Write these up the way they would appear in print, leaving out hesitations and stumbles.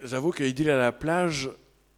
j'avoue que Idylle à la plage,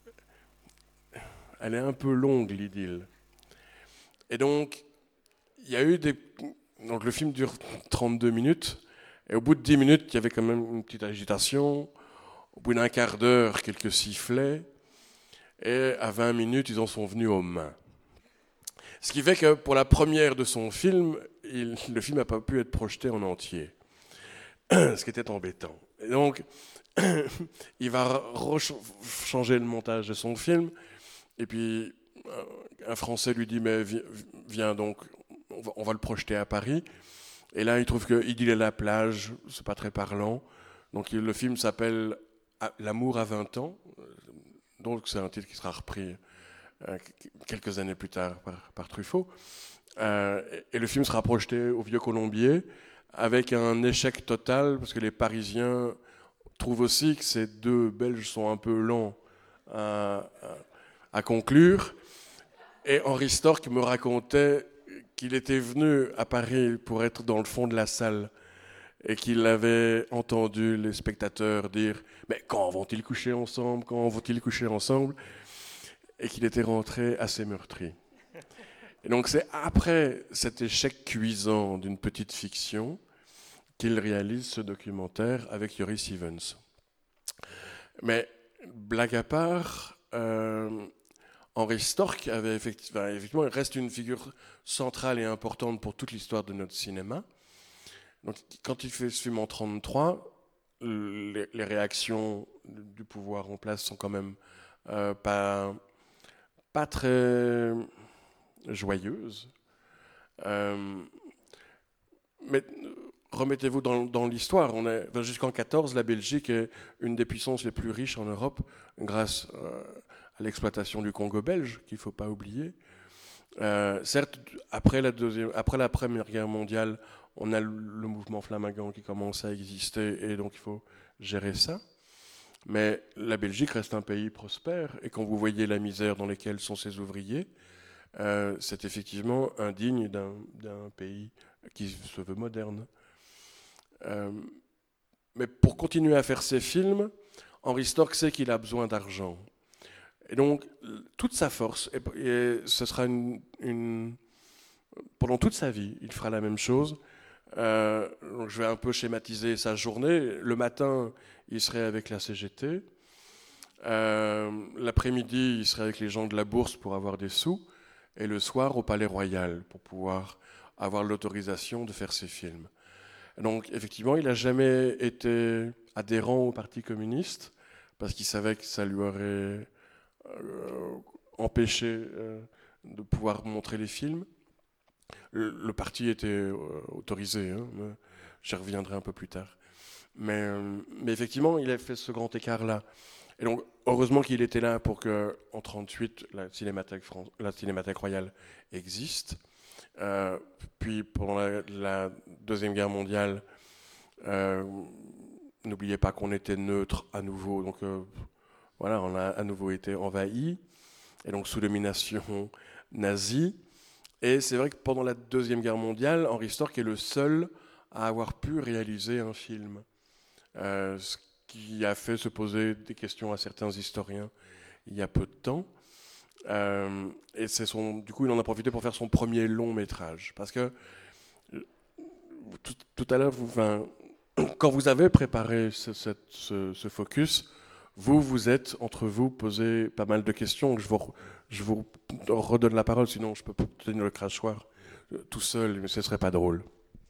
elle est un peu longue, l'idylle. Et donc, il y a eu des... Donc le film dure 32 minutes, et au bout de 10 minutes, il y avait quand même une petite agitation. Au bout d'un quart d'heure, quelques sifflets, et à 20 minutes, ils en sont venus aux mains. Ce qui fait que pour la première de son film, le film n'a pas pu être projeté en entier, ce qui était embêtant. Et donc, il va changer le montage de son film, et puis un Français lui dit, mais viens donc, on va le projeter à Paris. Et là, il trouve que Idylle à la plage, c'est pas très parlant. Donc le film s'appelle L'amour à 20 ans. Donc c'est un titre qui sera repris quelques années plus tard par Truffaut. Et le film sera projeté au Vieux Colombier avec un échec total parce que les Parisiens trouvent aussi que ces deux Belges sont un peu lents à conclure. Et Henri Storck me racontait qu'il était venu à Paris pour être dans le fond de la salle et qu'il avait entendu les spectateurs dire « Mais quand vont-ils coucher ensemble ? Quand vont-ils coucher ensemble ?» et qu'il était rentré assez meurtri. Et donc c'est après cet échec cuisant d'une petite fiction qu'il réalise ce documentaire avec Joris Ivens. Mais blague à part, Henri Storck avait effectivement, il reste une figure centrale et importante pour toute l'histoire de notre cinéma. Donc, quand il fait ce film en 1933, les réactions du pouvoir en place sont quand même pas très joyeuses. Mais remettez-vous dans l'histoire. Jusqu'en 1914, la Belgique est une des puissances les plus riches en Europe grâce à l'exploitation du Congo belge, qu'il ne faut pas oublier. Certes, après la Première Guerre mondiale, on a le mouvement flamingant qui commence à exister et donc il faut gérer ça. Mais la Belgique reste un pays prospère et quand vous voyez la misère dans laquelle sont ses ouvriers, c'est effectivement indigne d'un pays qui se veut moderne. Mais pour continuer à faire ses films, Henri Storck sait qu'il a besoin d'argent. Et donc, toute sa force, et ce sera pendant toute sa vie, il fera la même chose. Donc je vais un peu schématiser sa journée. Le matin, il serait avec la CGT. L'après-midi, il serait avec les gens de la bourse pour avoir des sous. Et le soir, au Palais Royal, pour pouvoir avoir l'autorisation de faire ses films. Donc, effectivement, il n'a jamais été adhérent au Parti communiste, parce qu'il savait que ça lui aurait empêché de pouvoir montrer les films. Le parti était autorisé, hein, j'y reviendrai un peu plus tard. Mais effectivement, il a fait ce grand écart-là. Et donc, heureusement qu'il était là pour qu'en 1938, la Cinémathèque royale existe. Puis, pendant la Deuxième Guerre mondiale, n'oubliez pas qu'on était neutre à nouveau. Donc, voilà, on a à nouveau été envahi. Et donc, sous domination nazie. Et c'est vrai que pendant la Deuxième Guerre mondiale, Henri Storck est le seul à avoir pu réaliser un film. Ce qui a fait se poser des questions à certains historiens il y a peu de temps. Et du coup, il en a profité pour faire son premier long métrage. Parce que tout à l'heure, quand vous avez préparé ce focus, vous êtes, entre vous, posé pas mal de questions. Je vous redonne la parole, sinon je peux tenir le crachoir tout seul, mais ce ne serait pas drôle.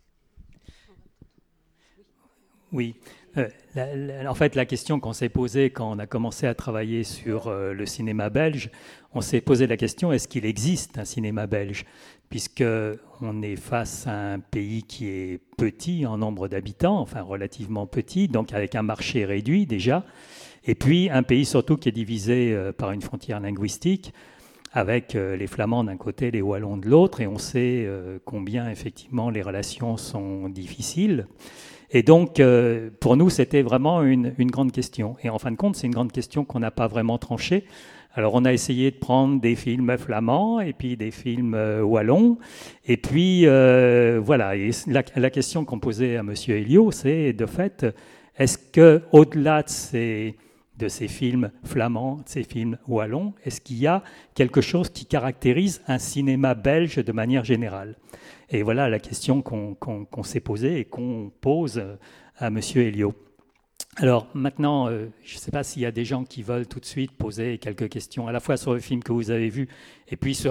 Oui. En fait, la question qu'on s'est posée quand on a commencé à travailler sur le cinéma belge, on s'est posé la question, est-ce qu'il existe un cinéma belge ? Puisqu'on est face à un pays qui est petit en nombre d'habitants, enfin relativement petit, donc avec un marché réduit déjà, et puis un pays surtout qui est divisé par une frontière linguistique, avec les Flamands d'un côté, les Wallons de l'autre, et on sait combien effectivement les relations sont difficiles. Et donc, pour nous, c'était vraiment une grande question. Et en fin de compte, c'est une grande question qu'on n'a pas vraiment tranchée. Alors, on a essayé de prendre des films flamands et puis des films wallons. Et puis, voilà. Et la question qu'on posait à M. Elio, c'est de fait, est-ce qu'au-delà de de ces films flamands, de ces films wallons? Est-ce qu'il y a quelque chose qui caractérise un cinéma belge de manière générale? Et voilà la question qu'on s'est posée et qu'on pose à M. Elio. Alors maintenant, je ne sais pas s'il y a des gens qui veulent tout de suite poser quelques questions, à la fois sur le film que vous avez vu et puis sur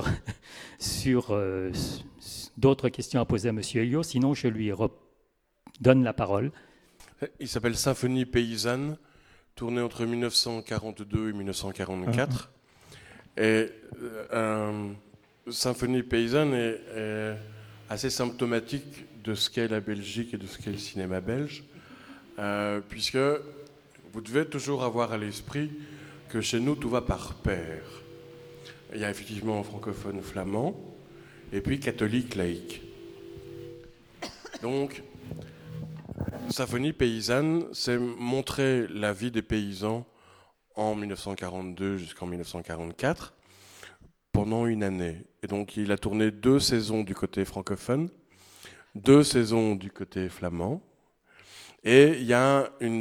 d'autres questions à poser à M. Elio. Sinon, je lui donne la parole. Il s'appelle Symphonie paysanne, tourné entre 1942 et 1944. Et Symphonie paysanne est assez symptomatique de ce qu'est la Belgique et de ce qu'est le cinéma belge, puisque vous devez toujours avoir à l'esprit que chez nous, tout va par paire. Il y a effectivement francophone flamand, et puis catholique laïque. Donc, Symphonie paysanne, c'est montrer la vie des paysans en 1942 jusqu'en 1944 pendant une année. Et donc il a tourné 2 saisons du côté francophone, 2 saisons du côté flamand, et il y a une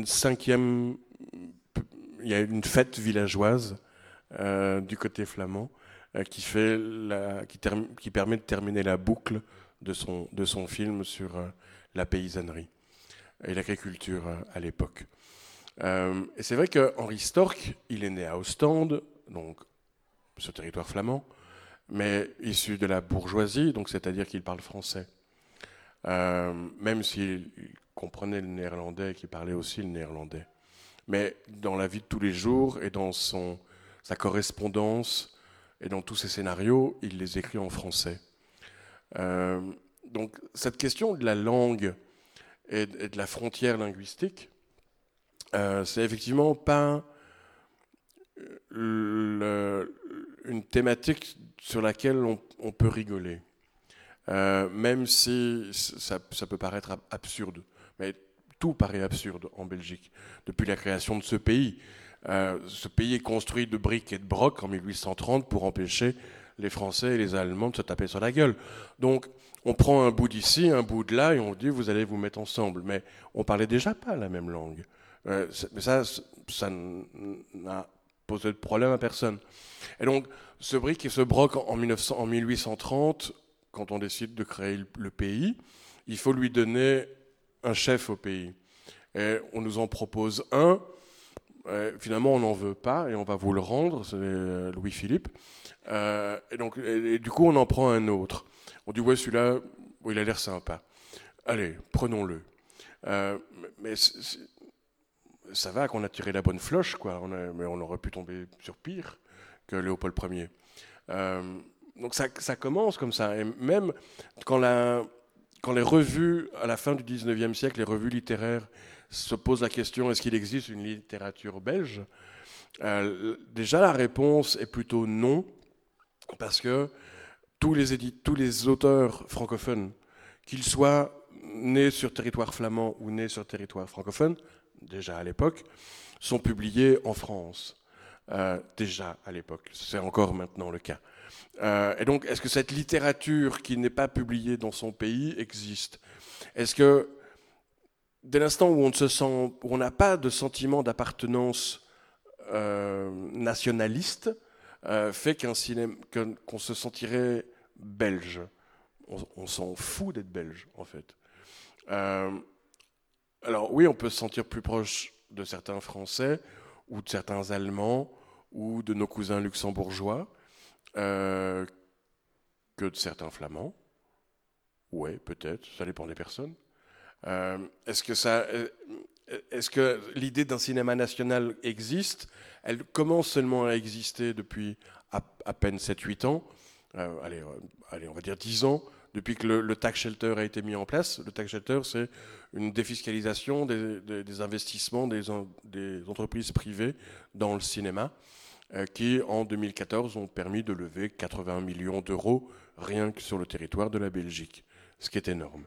fête villageoise du côté flamand qui permet de terminer la boucle de son film sur la paysannerie et l'agriculture à l'époque. Et c'est vrai qu'Henri Storck, il est né à Ostende, donc ce territoire flamand, mais issu de la bourgeoisie, donc c'est-à-dire qu'il parle français. Même s'il comprenait le néerlandais et qu'il parlait aussi le néerlandais. Mais dans la vie de tous les jours et dans sa correspondance et dans tous ses scénarios, il les écrit en français. Donc cette question de la langue et de la frontière linguistique, c'est effectivement pas une thématique sur laquelle on peut rigoler, même si ça peut paraître absurde. Mais tout paraît absurde en Belgique depuis la création de ce pays. Ce pays est construit de briques et de brocs en 1830 pour empêcher les Français et les Allemands de se taper sur la gueule. Donc, on prend un bout d'ici, un bout de là, et on dit vous allez vous mettre ensemble. Mais on parlait déjà pas la même langue. Mais ça n'a posé de problème à personne. Et donc, ce brick et ce broc en 1830, quand on décide de créer le pays, il faut lui donner un chef au pays. Et on nous en propose un. Finalement, on n'en veut pas et on va vous le rendre. C'est Louis-Philippe. Et du coup, on en prend un autre. On dit ouais, celui-là, il a l'air sympa. Allez, prenons-le. Mais ça va qu'on a tiré la bonne floche, quoi. Mais on aurait pu tomber sur pire que Léopold Ier. Donc ça commence comme ça. Et même quand les revues, à la fin du 19e siècle, les revues littéraires se posent la question est-ce qu'il existe une littérature belge, déjà la réponse est plutôt non, parce que tous les auteurs francophones, qu'ils soient nés sur territoire flamand ou nés sur territoire francophone, déjà à l'époque, sont publiés en France. Déjà à l'époque, c'est encore maintenant le cas. Et donc, est-ce que cette littérature qui n'est pas publiée dans son pays existe? Est-ce que, dès l'instant où on n'a pas de sentiment d'appartenance nationaliste, fait qu'on se sentirait belge? On s'en fout d'être belge, en fait. Alors oui, on peut se sentir plus proche de certains Français ou de certains Allemands ou de nos cousins luxembourgeois que de certains Flamands. Ouais, peut-être, ça dépend des personnes. Est-ce que l'idée d'un cinéma national existe? Elle commence seulement à exister depuis à peine 7-8 ans. Allez, on va dire 10 ans, depuis que le tax shelter a été mis en place. Le tax shelter, c'est une défiscalisation des investissements des entreprises privées dans le cinéma, qui, en 2014, ont permis de lever 80 millions d'euros rien que sur le territoire de la Belgique, ce qui est énorme.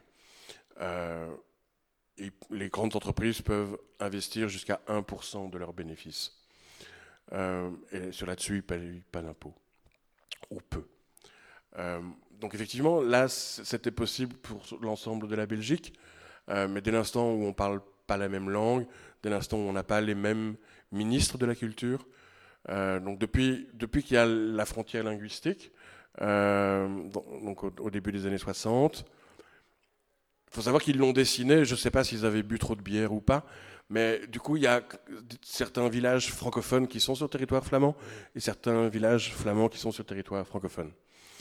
Et les grandes entreprises peuvent investir jusqu'à 1% de leurs bénéfices. Et sur là-dessus, ils ne payent pas d'impôts, ou peu. Donc effectivement, là, c'était possible pour l'ensemble de la Belgique, mais dès l'instant où on ne parle pas la même langue, dès l'instant où on n'a pas les mêmes ministre de la culture. Donc depuis qu'il y a la frontière linguistique, donc au début des années 60, il faut savoir qu'ils l'ont dessiné, je ne sais pas s'ils avaient bu trop de bière ou pas, mais du coup il y a certains villages francophones qui sont sur le territoire flamand et certains villages flamands qui sont sur le territoire francophone.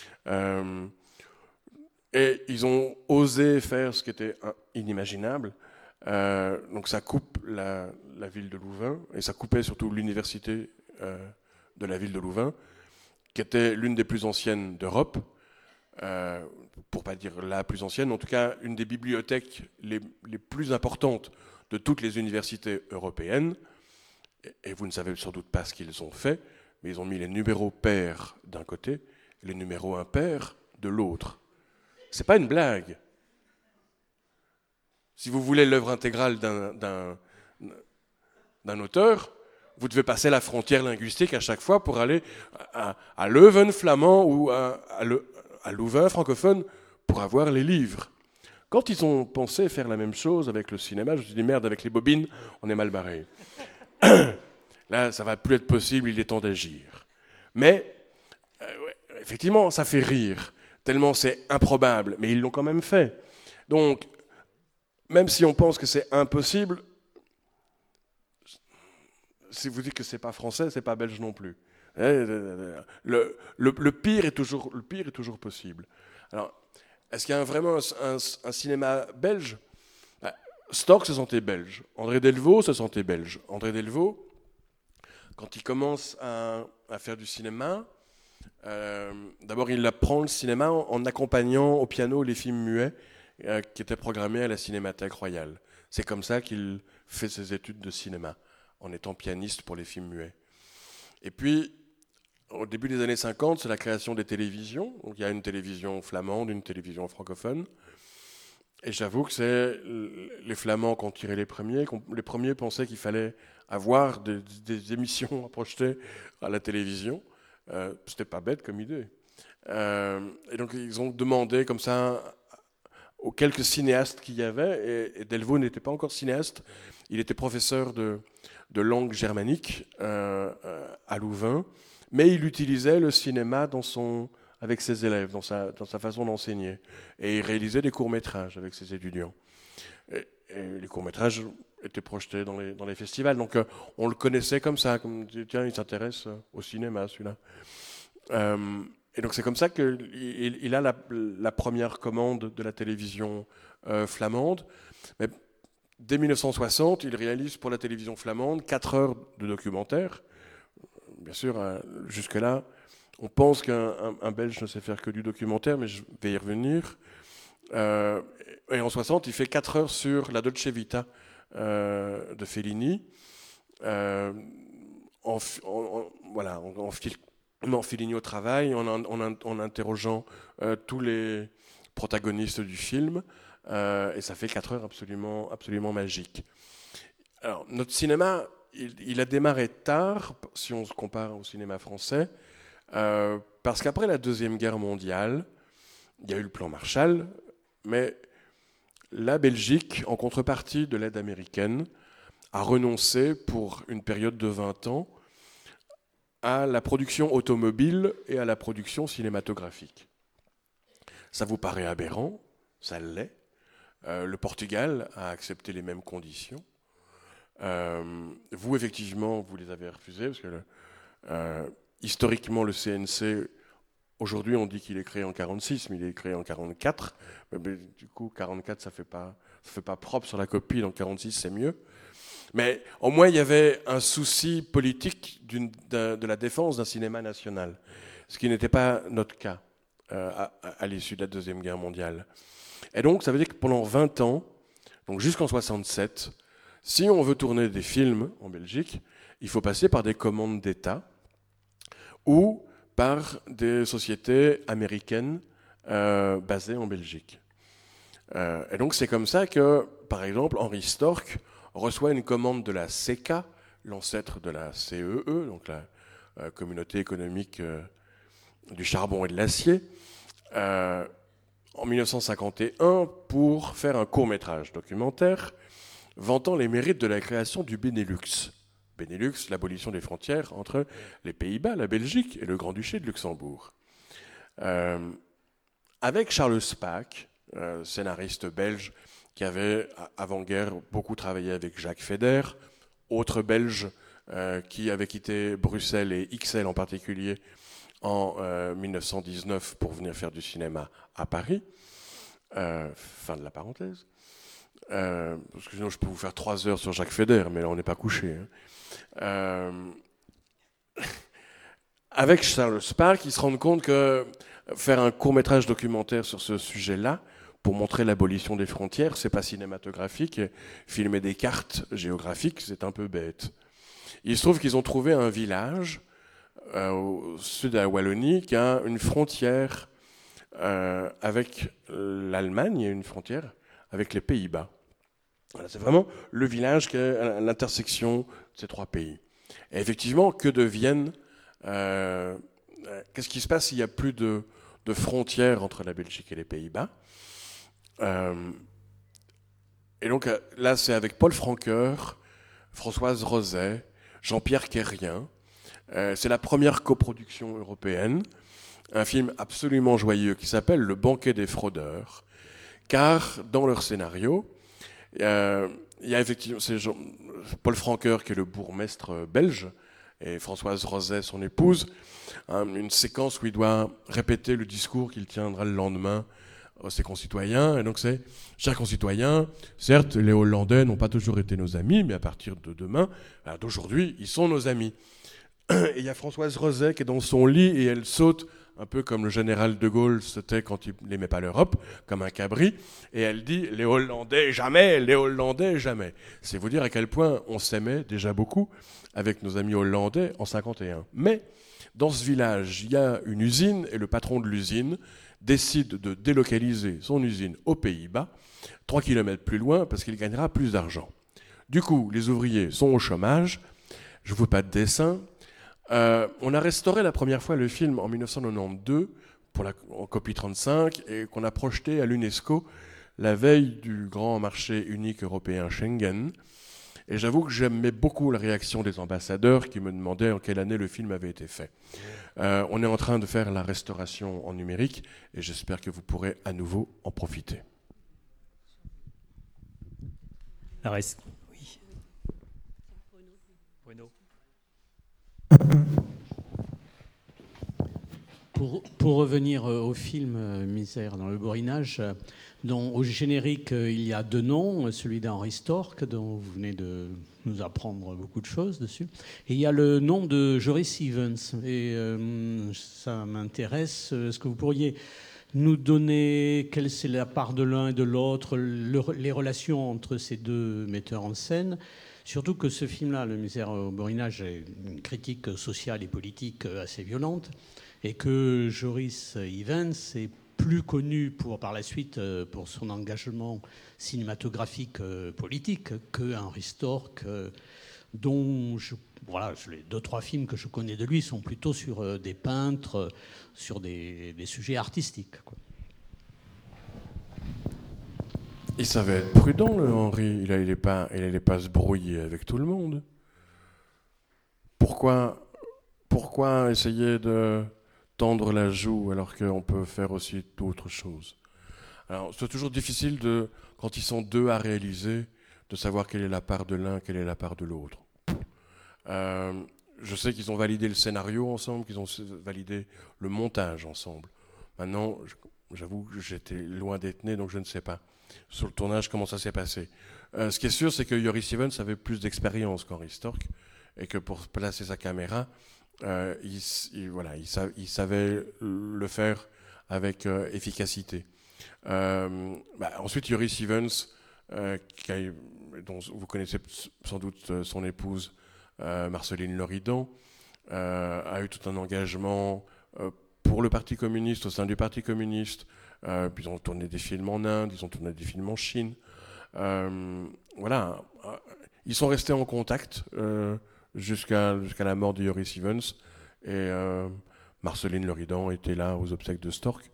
Et ils ont osé faire ce qui était inimaginable. Donc ça coupe la ville de Louvain, et ça coupait surtout l'université de la ville de Louvain, qui était l'une des plus anciennes d'Europe, pour pas dire la plus ancienne, en tout cas une des bibliothèques les plus importantes de toutes les universités européennes. Et vous ne savez sans doute pas ce qu'ils ont fait, mais ils ont mis les numéros pairs d'un côté et les numéros impairs de l'autre. C'est pas une blague. Si vous voulez l'œuvre intégrale d'un auteur, vous devez passer la frontière linguistique à chaque fois pour aller à Leuven flamand ou à Louvain francophone pour avoir les livres. Quand ils ont pensé faire la même chose avec le cinéma, je me suis dit merde, avec les bobines, on est mal barré. Là, ça va plus être possible, il est temps d'agir. Mais, effectivement, ça fait rire, tellement c'est improbable, mais ils l'ont quand même fait. Donc, même si on pense que c'est impossible, si vous dites que c'est pas français, c'est pas belge non plus. Le pire est toujours possible. Alors, est-ce qu'il y a vraiment un cinéma belge? Storck se sentait belge. André Delvaux se sentait belge. André Delvaux, quand il commence à faire du cinéma, d'abord il apprend le cinéma en accompagnant au piano les films muets qui étaient programmés à la Cinémathèque Royale. C'est comme ça qu'il fait ses études de cinéma, en étant pianiste pour les films muets. Et puis, au début des années 50, c'est la création des télévisions. Donc, il y a une télévision flamande, une télévision francophone. Et j'avoue que c'est les Flamands qui ont tiré les premiers. Les premiers pensaient qu'il fallait avoir des émissions à projeter à la télévision. C'était pas bête comme idée. Et donc, ils ont demandé comme ça aux quelques cinéastes qu'il y avait, et Delvaux n'était pas encore cinéaste, il était professeur de langue germanique à Louvain, mais il utilisait le cinéma avec ses élèves, dans sa façon d'enseigner. Et il réalisait des courts-métrages avec ses étudiants. Et les courts-métrages étaient projetés dans les festivals, donc on le connaissait comme ça, comme tiens, il s'intéresse au cinéma, celui-là. Et donc c'est comme ça qu'il a la première commande de la télévision flamande. Mais dès 1960, il réalise pour la télévision flamande 4 heures de documentaire. Bien sûr, jusque-là, on pense qu'un Belge ne sait faire que du documentaire, mais je vais y revenir. Et en 60, il fait 4 heures sur la Dolce Vita de Fellini. En Fellini au travail, en interrogeant tous les protagonistes du film, et ça fait 4 heures absolument, absolument magiques. Alors, notre cinéma, il a démarré tard, si on se compare au cinéma français, parce qu'après la Deuxième Guerre mondiale, il y a eu le plan Marshall, mais la Belgique, en contrepartie de l'aide américaine, a renoncé pour une période de 20 ans à la production automobile et à la production cinématographique. Ça vous paraît aberrant? Ça l'est. Le Portugal a accepté les mêmes conditions. Vous, effectivement, vous les avez refusées, parce que historiquement, le CNC, aujourd'hui, on dit qu'il est créé en 1946, mais il est créé en 1944. Mais, du coup, 1944, ça fait pas propre sur la copie, donc 1946, c'est mieux. Mais au moins, il y avait un souci politique de la défense d'un cinéma national, ce qui n'était pas notre cas à l'issue de la Deuxième Guerre mondiale. Et donc, ça veut dire que pendant 20 ans, donc jusqu'en 1967, si on veut tourner des films en Belgique, il faut passer par des commandes d'État ou par des sociétés américaines basées en Belgique. Et donc, c'est comme ça que, par exemple, Henri Storck reçoit une commande de la CECA, l'ancêtre de la CEE, donc la Communauté économique du charbon et de l'acier, en 1951 pour faire un court-métrage documentaire vantant les mérites de la création du Benelux Benelux, l'abolition des frontières entre les Pays-Bas, la Belgique et le Grand-Duché de Luxembourg. Avec Charles Spaak, scénariste belge qui avait, avant-guerre, beaucoup travaillé avec Jacques Feder, autre belge qui avait quitté Bruxelles et XL en particulier en 1919 pour venir faire du cinéma à Paris. Fin de la parenthèse. Parce que sinon je peux vous faire 3 heures sur Jacques Feder, mais là on n'est pas couché. Avec Charles Spaak, ils se rendent compte que faire un court-métrage documentaire sur ce sujet-là, pour montrer l'abolition des frontières, c'est pas cinématographique, et filmer des cartes géographiques, c'est un peu bête. Il se trouve qu'ils ont trouvé un village au sud de la Wallonie qui a une frontière avec l'Allemagne et une frontière avec les Pays-Bas. Voilà, c'est vraiment le village qui est à l'intersection de ces 3 pays. Et effectivement, que deviennent... qu'est-ce qui se passe s'il n'y a plus de frontières entre la Belgique et les Pays-Bas? Et donc là, c'est avec Paul Francoeur, Françoise Roset, Jean-Pierre Quérien. C'est la première coproduction européenne. Un film absolument joyeux qui s'appelle Le banquet des fraudeurs. Car dans leur scénario, il y a effectivement Paul Francoeur qui est le bourgmestre belge et Françoise Roset, son épouse, une séquence où il doit répéter le discours qu'il tiendra le lendemain à ses concitoyens. Et donc c'est, chers concitoyens, certes, les Hollandais n'ont pas toujours été nos amis, mais à partir de demain, d'aujourd'hui, ils sont nos amis. Et il y a Françoise Roset qui est dans son lit et elle saute, un peu comme le général de Gaulle sautait quand il n'aimait pas l'Europe, comme un cabri, et elle dit « Les Hollandais, jamais, les Hollandais, jamais ». C'est vous dire à quel point on s'aimait déjà beaucoup avec nos amis hollandais en 1951. Mais dans ce village, il y a une usine et le patron de l'usine décide de délocaliser son usine aux Pays-Bas, 3 km plus loin, parce qu'il gagnera plus d'argent. Du coup, les ouvriers sont au chômage, je ne vous fais pas de dessin. On a restauré la première fois le film en 1992 en copie 35 et qu'on a projeté à l'UNESCO la veille du grand marché unique européen Schengen. Et j'avoue que j'aimais beaucoup la réaction des ambassadeurs qui me demandaient en quelle année le film avait été fait. On est en train de faire la restauration en numérique et j'espère que vous pourrez à nouveau en profiter. La reste. Oui. Bruno. Pour revenir au film Misère dans le Borinage, dont au générique il y a 2 noms, celui d'Henry Storck, dont vous venez de nous apprendre beaucoup de choses dessus, et il y a le nom de Joris Ivens. Et ça m'intéresse. Est-ce que vous pourriez nous donner quelle c'est la part de l'un et de l'autre, les relations entre ces 2 metteurs en scène? Surtout que ce film-là, Le Misère au Borinage, est une critique sociale et politique assez violente, et que Joris Ivens est plus connu par la suite pour son engagement cinématographique politique que Henry Storck, dont les 2-3 films que je connais de lui sont plutôt sur des peintres, sur des sujets artistiques, quoi. Il savait être prudent, le Henry. Il n'allait pas se brouiller avec tout le monde. Pourquoi essayer de tendre la joue alors qu'on peut faire aussi d'autres choses? Alors, c'est toujours difficile, quand ils sont 2 à réaliser, de savoir quelle est la part de l'un, quelle est la part de l'autre. Je sais qu'ils ont validé le scénario ensemble, qu'ils ont validé le montage ensemble. Maintenant, j'avoue que j'étais loin d'être né, donc je ne sais pas sur le tournage comment ça s'est passé. Ce qui est sûr, c'est que Joris Ivens avait plus d'expérience qu'Henry Storck et que pour placer sa caméra, il savait le faire avec efficacité. Ensuite, Joris Ivens, dont vous connaissez sans doute son épouse, Marceline Loridan, a eu tout un engagement pour le Parti communiste, au sein du Parti communiste. Puis ils ont tourné des films en Inde, ils ont tourné des films en Chine. Ils sont restés en contact jusqu'à la mort de Joris Ivens. Et Marceline Loridan était là aux obsèques de Storck.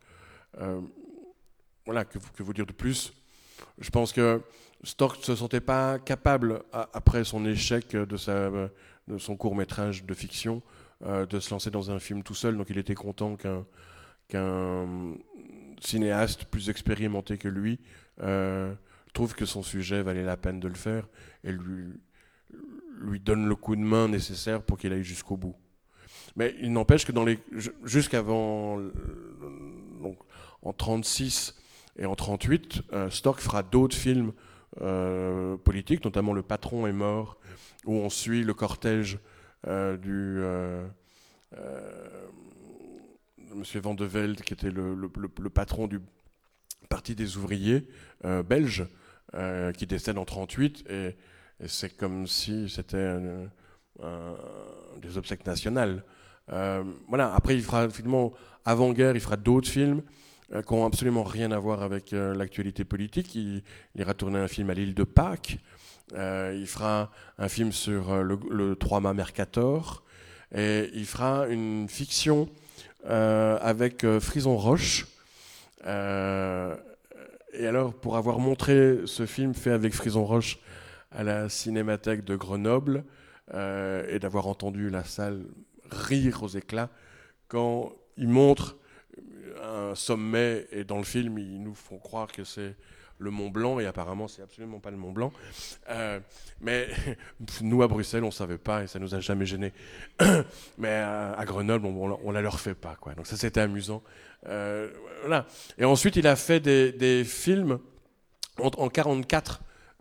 Que vous dire de plus? Je pense que Storck ne se sentait pas capable, après son échec de de son court-métrage de fiction, de se lancer dans un film tout seul. Donc il était content qu'un cinéaste plus expérimenté que lui trouve que son sujet valait la peine de le faire et lui donne le coup de main nécessaire pour qu'il aille jusqu'au bout. Mais il n'empêche que jusqu'avant, donc en 1936 et en 1938, Storck fera d'autres films politiques, notamment Le Patron est mort, où on suit le cortège de M. Van de Velde, qui était le patron du Parti des ouvriers belge, qui décède en 1938, et c'est comme si c'était des obsèques nationales. Voilà. Après, il fera finalement, avant-guerre, il fera d'autres films qui n'ont absolument rien à voir avec l'actualité politique. Il ira tourner un film à l'île de Pâques. Il fera un film sur le 3 mâts Mercator. Et il fera une fiction avec Frison Roche. Et alors, pour avoir montré ce film fait avec Frison Roche à la Cinémathèque de Grenoble, et d'avoir entendu la salle rire aux éclats quand ils montrent un sommet, et dans le film ils nous font croire que c'est le Mont Blanc, et apparemment c'est absolument pas le Mont Blanc, mais nous à Bruxelles on savait pas et ça nous a jamais gênés. Mais à Grenoble on la leur fait pas, quoi. Donc ça c'était amusant. Voilà. Et ensuite il a fait des films en 1944.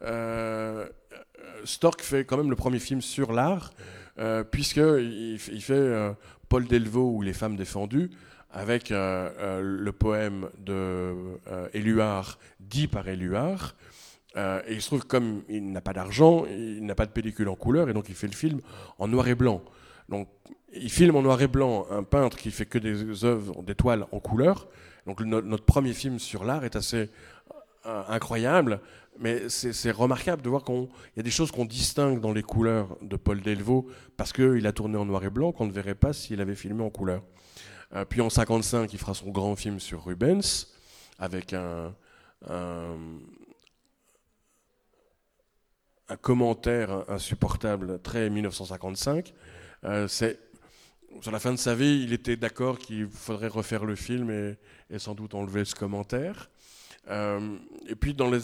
Storck fait quand même le premier film sur l'art, puisqu'il fait Paul Delvaux ou Les femmes défendues, avec le poème de Éluard, dit par Éluard. Et il se trouve, comme il n'a pas d'argent, il n'a pas de pellicule en couleur, et donc il fait le film en noir et blanc. Donc il filme en noir et blanc un peintre qui fait que des œuvres, des toiles en couleur. Donc notre premier film sur l'art est assez incroyable, mais c'est remarquable de voir qu'il y a des choses qu'on distingue dans les couleurs de Paul Delvaux, parce qu'il a tourné en noir et blanc, qu'on ne verrait pas s'il avait filmé en couleur. Puis en 1955, il fera son grand film sur Rubens, avec un commentaire insupportable, très 1955. Sur la fin de sa vie, il était d'accord qu'il faudrait refaire le film et sans doute enlever ce commentaire. Et puis dans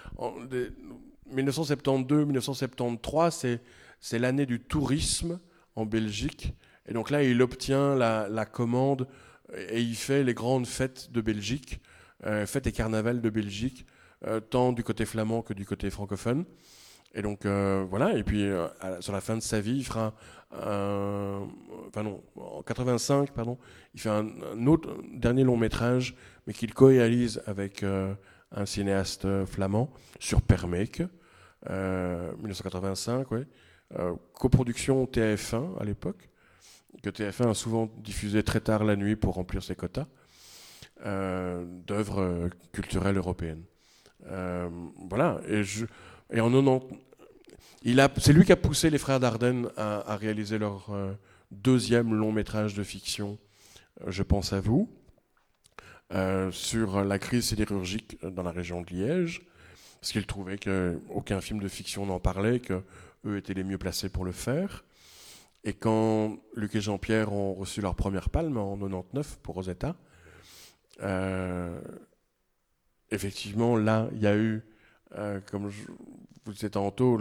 1972-1973, c'est l'année du tourisme en Belgique. Et donc là, il obtient la commande et il fait les grandes fêtes de Belgique, fêtes et carnavals de Belgique, tant du côté flamand que du côté francophone. Et donc voilà. Et puis sur la fin de sa vie, il fera en 85, il fait un autre dernier long métrage, mais qu'il co-réalise avec un cinéaste flamand sur Permeek, 1985, ouais. Coproduction TF1 à l'époque, que TF1 a souvent diffusé très tard la nuit pour remplir ses quotas d'œuvres culturelles européennes. Voilà. Et en 90, c'est lui qui a poussé les frères Dardenne à réaliser leur deuxième long métrage de fiction, Je pense à vous, sur la crise sidérurgique dans la région de Liège, parce qu'ils trouvaient qu'aucun film de fiction n'en parlait, qu'eux étaient les mieux placés pour le faire. Et quand Luc et Jean-Pierre ont reçu leur première palme en 99 pour Rosetta, effectivement, là, il y a eu, comme je vous le disais tantôt,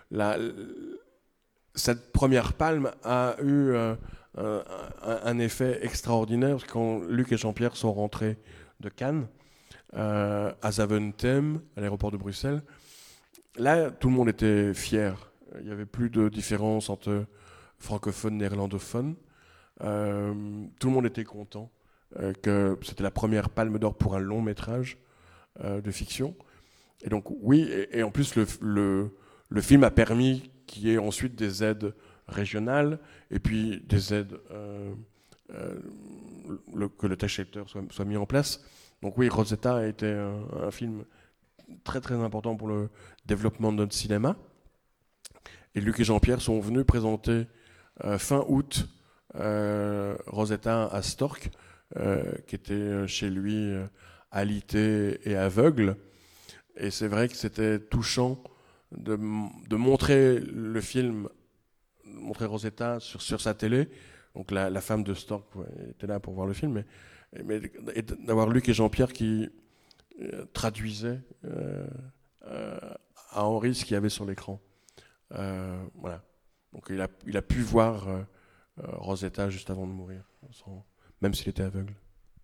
cette première palme a eu un effet extraordinaire, parce que quand Luc et Jean-Pierre sont rentrés de Cannes, à Zaventem, à l'aéroport de Bruxelles, là, tout le monde était fier. Il n'y avait plus de différence entre francophones, néerlandophones. Tout le monde était content que c'était la première palme d'or pour un long métrage de fiction. Et donc, oui, et en plus, le film a permis qu'il y ait ensuite des aides régionales, et puis des aides que le tax shelter soit mis en place. Donc oui, Rosetta a été un film très très important pour le développement de notre cinéma. Et Luc et Jean-Pierre sont venus présenter fin août Rosetta à Storck, qui était chez lui alité et aveugle. Et c'est vrai que c'était touchant de montrer le film montrer Rosetta sur sa télé. Donc la femme de Stork était là pour voir le film, et d'avoir Luc et Jean-Pierre qui traduisaient à Henri ce qu'il y avait sur l'écran. Voilà. Donc il a pu voir Rosetta juste avant de mourir, même s'il était aveugle.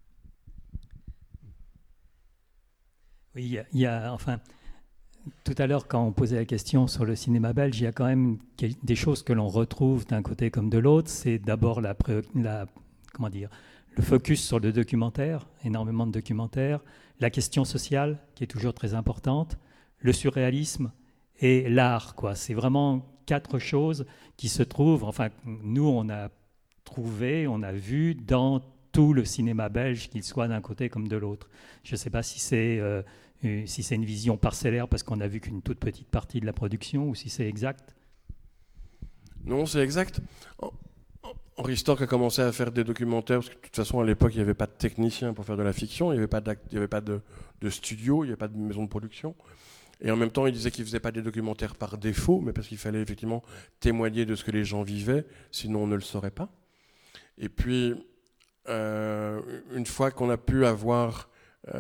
Oui, enfin, tout à l'heure, quand on posait la question sur le cinéma belge, il y a quand même des choses que l'on retrouve d'un côté comme de l'autre. C'est d'abord comment dire, le focus sur le documentaire, énormément de documentaires, la question sociale, qui est toujours très importante, le surréalisme et l'art, quoi. C'est vraiment 4 choses qui se trouvent, enfin, nous, on a vu dans tout le cinéma belge, qu'il soit d'un côté comme de l'autre. Je ne sais pas si c'est une vision parcellaire parce qu'on n'a vu qu'une toute petite partie de la production, ou si c'est exact. Non, c'est exact. Henri Stork a commencé à faire des documentaires, parce que de toute façon, à l'époque, il n'y avait pas de technicien pour faire de la fiction, il n'y avait pas de studio, il n'y avait pas de maison de production. Et en même temps, il disait qu'il ne faisait pas des documentaires par défaut, mais parce qu'il fallait effectivement témoigner de ce que les gens vivaient, sinon on ne le saurait pas. Et puis, une fois qu'on a pu avoir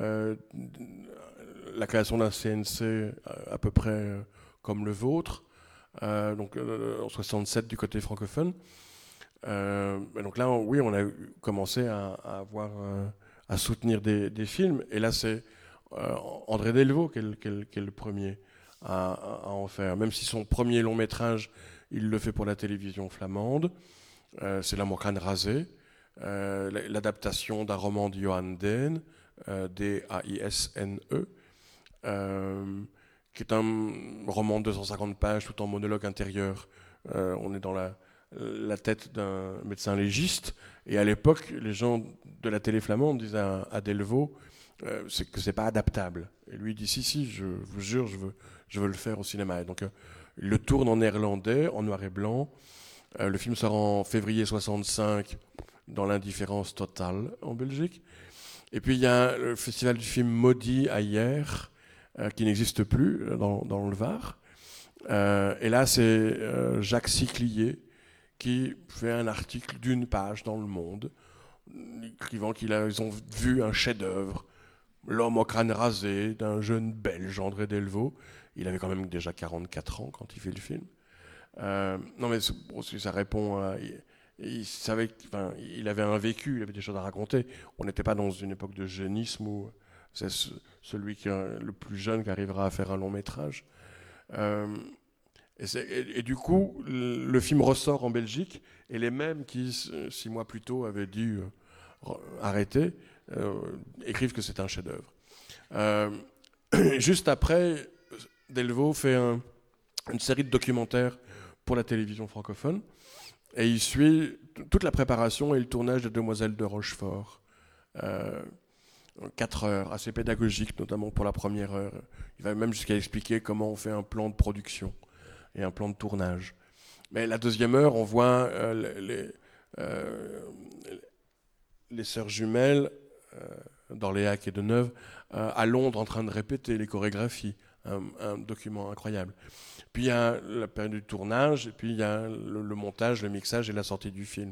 la création d'un CNC à peu près comme le vôtre, donc en 67 du côté francophone, donc là, oui, on a commencé à soutenir des films. Et là, c'est André Delvaux qui est le premier à en faire. Même si son premier long métrage, il le fait pour la télévision flamande. C'est L'amour crâne rasé, l'adaptation d'un roman de Johan Daisne, D-A-I-S-N-E, qui est un roman de 250 pages tout en monologue intérieur. On est dans la tête d'un médecin légiste, et à l'époque, les gens de la télé flamande disaient à Delvaux que c'est pas adaptable. Et lui il dit si, je vous jure, je veux le faire au cinéma. Et donc il le tourne en néerlandais, en noir et blanc. Le film sort en février 65 dans l'indifférence totale en Belgique. Et puis il y a le festival du film maudit à Hyères, qui n'existe plus dans le Var. Et là c'est Jacques Siclier qui fait un article d'1 page dans Le Monde, écrivant qu'ils ont vu un chef-d'œuvre, L'homme au crâne rasé, d'un jeune Belge, André Delvaux. Il avait quand même déjà 44 ans quand il fait le film. Non, mais ça répond à... Il savait, enfin, il avait un vécu, il avait des choses à raconter. On n'était pas dans une époque de jeunisme où c'est celui qui est le plus jeune qui arrivera à faire un long métrage. Et du coup, le film ressort en Belgique, et les mêmes qui, 6 mois plus tôt, avaient dû arrêter, écrivent que c'est un chef-d'œuvre. Juste après, Delvaux fait une série de documentaires pour la télévision francophone, et il suit toute la préparation et le tournage de Demoiselles de Rochefort. 4 heures, assez pédagogique, notamment pour la première heure. Il va même jusqu'à expliquer comment on fait un plan de production et un plan de tournage. Mais la deuxième heure, on voit les sœurs jumelles d'Orléac et de Neuve à Londres en train de répéter les chorégraphies. Un document incroyable. Puis il y a la période du tournage, et puis il y a le montage, le mixage et la sortie du film.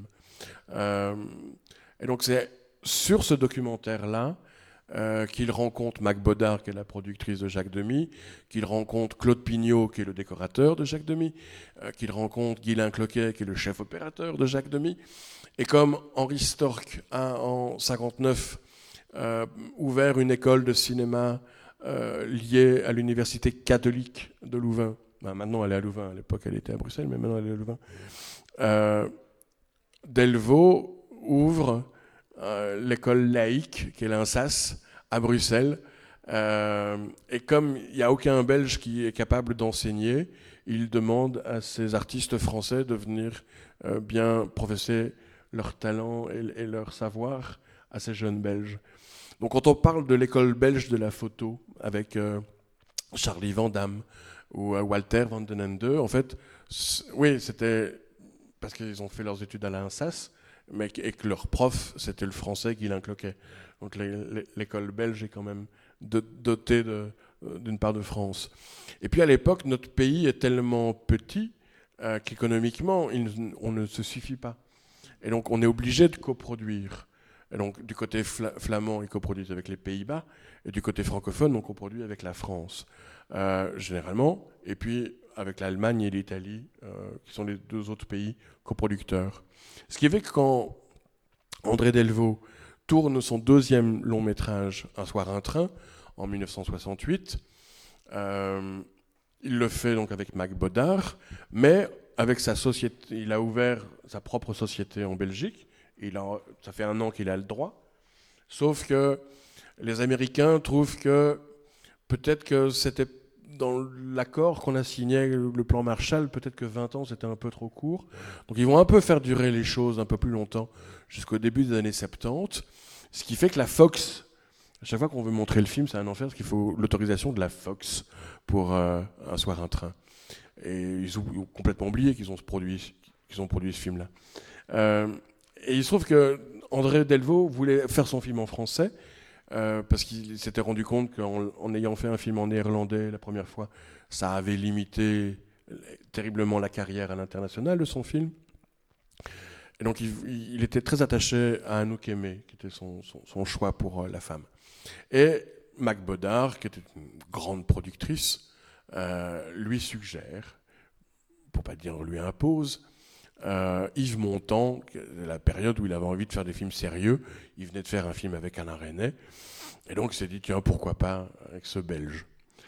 Et donc c'est sur ce documentaire-là qu'il rencontre Mac Bodard, qui est la productrice de Jacques Demy, qu'il rencontre Claude Pignot, qui est le décorateur de Jacques Demy, qu'il rencontre Guylain Cloquet, qui est le chef opérateur de Jacques Demy. Et comme Henri Stork a en 1959 ouvert une école de cinéma liée à l'université catholique de Louvain, maintenant elle est à Louvain, à l'époque elle était à Bruxelles, mais maintenant elle est à Louvain, Delvaux ouvre l'école laïque, qui est l'INSAS, à Bruxelles. Et comme il n'y a aucun Belge qui est capable d'enseigner, il demande à ces artistes français de venir bien professer leur talent et leur savoir à ces jeunes Belges. Donc quand on parle de l'école belge de la photo, avec Charlie Van Damme ou Walter Van den Ende, en fait, oui, c'était parce qu'ils ont fait leurs études à l'INSAS, et que leur prof, c'était le français Guylain Cloquet. Donc l'école belge est quand même dotée d'une part de France. Et puis à l'époque, notre pays est tellement petit qu'économiquement, on ne se suffit pas. Et donc, on est obligé de coproduire. Et donc, du côté flamand, ils coproduisent avec les Pays-Bas, et du côté francophone, on coproduit avec la France, généralement, et puis avec l'Allemagne et l'Italie, qui sont les 2 autres pays coproducteurs. Ce qui fait que quand André Delvaux tourne son 2e long métrage, Un soir un train, en 1968, il le fait donc avec Mac Bodard, mais avec sa société. Il a ouvert sa propre société en Belgique. Ça fait 1 an qu'il a le droit. Sauf que les Américains trouvent que peut-être que c'était dans l'accord qu'on a signé, le plan Marshall, peut-être que 20 ans c'était un peu trop court. Donc ils vont un peu faire durer les choses un peu plus longtemps, jusqu'au début des années 70. Ce qui fait que la Fox, à chaque fois qu'on veut montrer le film, c'est un enfer, parce qu'il faut l'autorisation de la Fox pour Un soir un train. Et ils ont complètement oublié qu'ils ont produit ce film-là. Et il se trouve que André Delvaux voulait faire son film en français, parce qu'il s'était rendu compte qu'en ayant fait un film en néerlandais la première fois, ça avait limité terriblement la carrière à l'international de son film. Et donc il était très attaché à Anouk Aimée, qui était son choix pour La Femme. Et Mac Bodard, qui était une grande productrice, lui suggère, pour pas dire lui impose, Yves Montand, la période où il avait envie de faire des films sérieux. Il venait de faire un film avec Alain Resnais, et donc il s'est dit tiens, pourquoi pas avec ce Belge.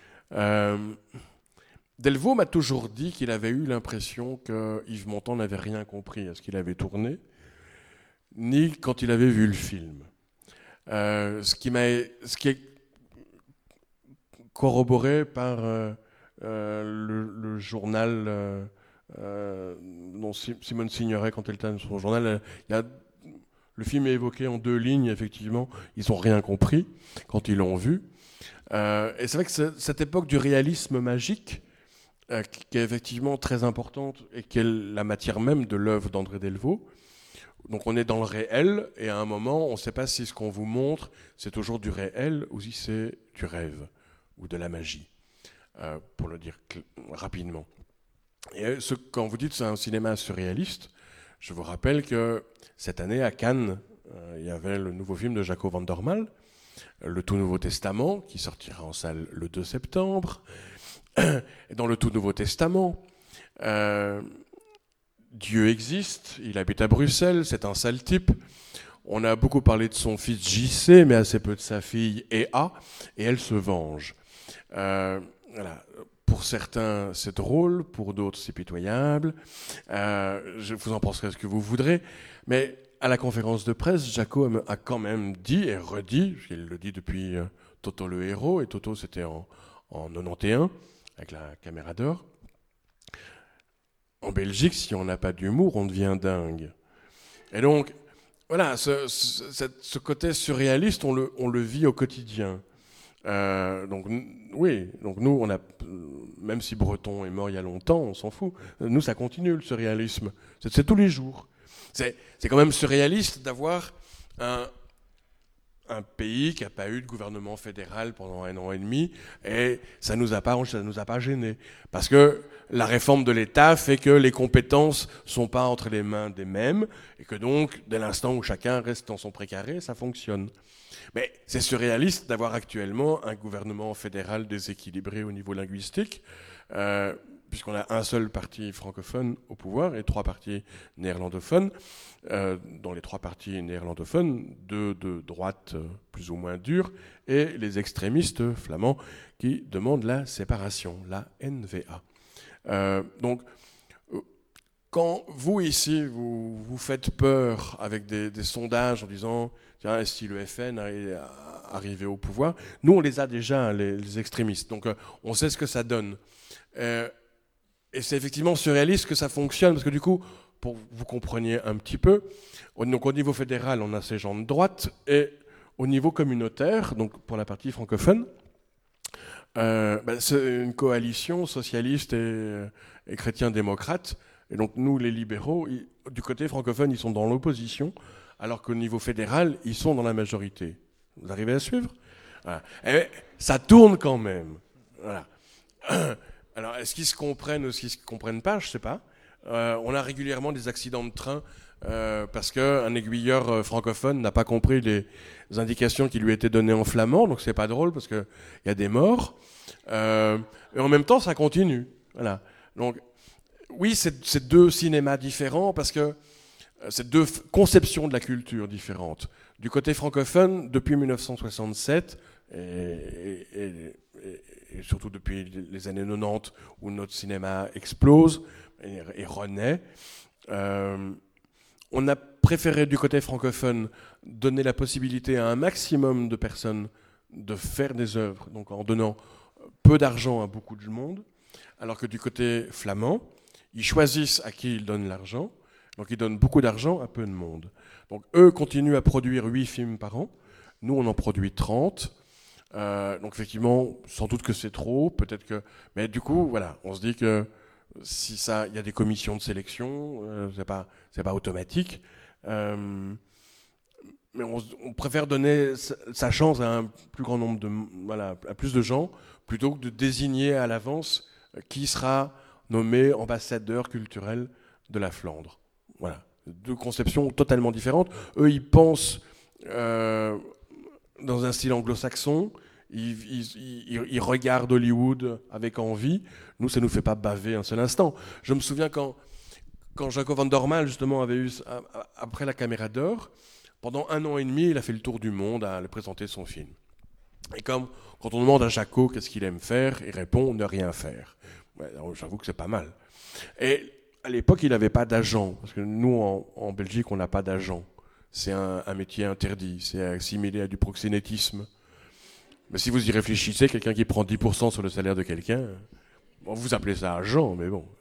Delvaux m'a toujours dit qu'il avait eu l'impression que Yves Montand n'avait rien compris à ce qu'il avait tourné, ni quand il avait vu le film. Ce qui est corroboré par le journal dont Simone Signoret, quand elle était dans son journal, le film est évoqué en 2 lignes, effectivement. Ils n'ont rien compris quand ils l'ont vu. Et c'est vrai que cette époque du réalisme magique, qui est effectivement très importante et qui est la matière même de l'œuvre d'André Delvaux. Donc on est dans le réel, et à un moment, on ne sait pas si ce qu'on vous montre, c'est toujours du réel ou si c'est du rêve ou de la magie, pour le dire rapidement. Et quand vous dites que c'est un cinéma surréaliste, je vous rappelle que cette année, à Cannes, il y avait le nouveau film de Jaco van der Mael, le Tout Nouveau Testament, qui sortira en salle le 2 septembre. Et dans le Tout Nouveau Testament, Dieu existe, il habite à Bruxelles, c'est un sale type. On a beaucoup parlé de son fils JC, mais assez peu de sa fille Ea, et elle se venge. Voilà. Pour certains, c'est drôle, pour d'autres, c'est pitoyable. Vous en penserez ce que vous voudrez. Mais à la conférence de presse, Jaco a quand même dit et redit, il le dit depuis Toto le héros, et Toto c'était en 91, avec la caméra d'or. En Belgique, si on n'a pas d'humour, on devient dingue. Et donc, voilà, ce côté surréaliste, on le vit au quotidien. Donc nous, même si Breton est mort il y a longtemps, on s'en fout. Nous, ça continue, le surréalisme. C'est tous les jours. C'est quand même surréaliste d'avoir un pays qui n'a pas eu de gouvernement fédéral pendant 1 an et demi, et ça nous a pas gênés. Parce que la réforme de l'État fait que les compétences ne sont pas entre les mains des mêmes, et que donc, dès l'instant où chacun reste dans son précaré, ça fonctionne. Mais c'est surréaliste d'avoir actuellement un gouvernement fédéral déséquilibré au niveau linguistique, puisqu'on a un seul parti francophone au pouvoir et 3 partis néerlandophones. Dans les 3 partis néerlandophones, 2 de droite plus ou moins dure, et les extrémistes flamands qui demandent la séparation, la NVA. Donc, quand vous ici, vous faites peur avec des sondages en disant tiens, si le FN arrivait au pouvoir, nous on les a déjà, les extrémistes, donc on sait ce que ça donne. Et c'est effectivement surréaliste que ça fonctionne, parce que du coup, pour que vous compreniez un petit peu, donc au niveau fédéral, on a ces gens de droite, et au niveau communautaire, donc pour la partie francophone, c'est une coalition socialiste et chrétien-démocrate. Et donc nous, les libéraux, du côté francophone, ils sont dans l'opposition, alors qu'au niveau fédéral, ils sont dans la majorité. Vous arrivez à suivre ? Voilà. Et ça tourne quand même. Voilà. Alors, est-ce qu'ils se comprennent ou est-ce qu'ils ne se comprennent pas ? Je ne sais pas. On a régulièrement des accidents de train parce qu'un aiguilleur francophone n'a pas compris les indications qui lui étaient données en flamand, donc c'est pas drôle parce qu'il y a des morts. Et en même temps, ça continue. Voilà. Donc, oui, c'est deux cinémas différents parce que c'est deux conceptions de la culture différentes. Du côté francophone, depuis 1967, et surtout depuis les années 90, où notre cinéma explose et renaît, on a préféré, du côté francophone, donner la possibilité à un maximum de personnes de faire des œuvres, donc en donnant peu d'argent à beaucoup de monde, alors que du côté flamand, ils choisissent à qui ils donnent l'argent, donc ils donnent beaucoup d'argent à peu de monde. Donc eux continuent à produire 8 films par an, nous on en produit 30, donc effectivement, sans doute que c'est trop, peut-être que... Mais du coup, voilà, on se dit que si ça, il y a des commissions de sélection, c'est pas automatique, mais on préfère donner sa chance à un plus grand nombre à plus de gens, plutôt que de désigner à l'avance qui sera nommé ambassadeur culturel de la Flandre. Voilà, deux conceptions totalement différentes. Eux, ils pensent dans un style anglo-saxon. Ils regardent Hollywood avec envie. Nous, ça ne nous fait pas baver un seul instant. Je me souviens quand Jaco van Dormael, justement, avait eu, après la Caméra d'Or, pendant 1 an et demi, il a fait le tour du monde à présenter son film. Et quand on demande à Jaco qu'est-ce qu'il aime faire, il répond ne rien faire. Ouais, j'avoue que c'est pas mal. Et à l'époque, il n'avait pas d'agent, parce que nous, en Belgique, on n'a pas d'agent. C'est un métier interdit, c'est assimilé à du proxénétisme. Mais si vous y réfléchissez, quelqu'un qui prend 10% sur le salaire de quelqu'un, bon, vous appelez ça agent, mais bon.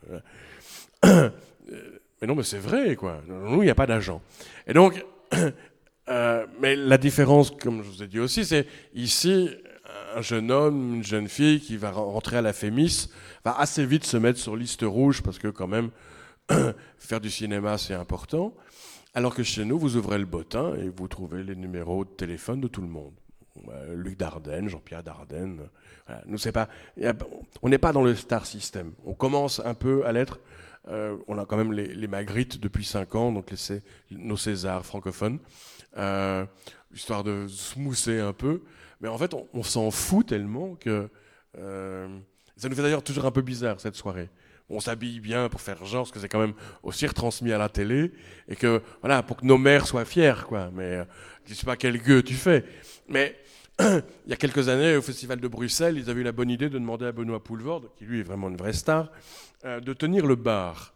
Mais non, mais c'est vrai, quoi. Nous, il n'y a pas d'agent. Et donc, mais la différence, comme je vous ai dit aussi, c'est ici, un jeune homme, une jeune fille qui va rentrer à la Fémis va assez vite se mettre sur liste rouge parce que quand même, faire du cinéma, c'est important. Alors que chez nous, vous ouvrez le bottin et vous trouvez les numéros de téléphone de tout le monde. Luc Dardenne, Jean-Pierre Dardenne. Voilà. Nous, on n'est pas dans le star system. On commence un peu à l'être. On a quand même les Magritte depuis 5 ans, donc nos Césars francophones, histoire de se mousser un peu. Mais en fait, on s'en fout tellement que ça nous fait d'ailleurs toujours un peu bizarre cette soirée. On s'habille bien pour faire genre, parce que c'est quand même aussi retransmis à la télé, et que voilà, pour que nos mères soient fières, quoi. Mais je sais pas quel gueux tu fais. Mais il y a quelques années, au Festival de Bruxelles, ils avaient eu la bonne idée de demander à Benoît Poelvoorde, qui lui est vraiment une vraie star, de tenir le bar.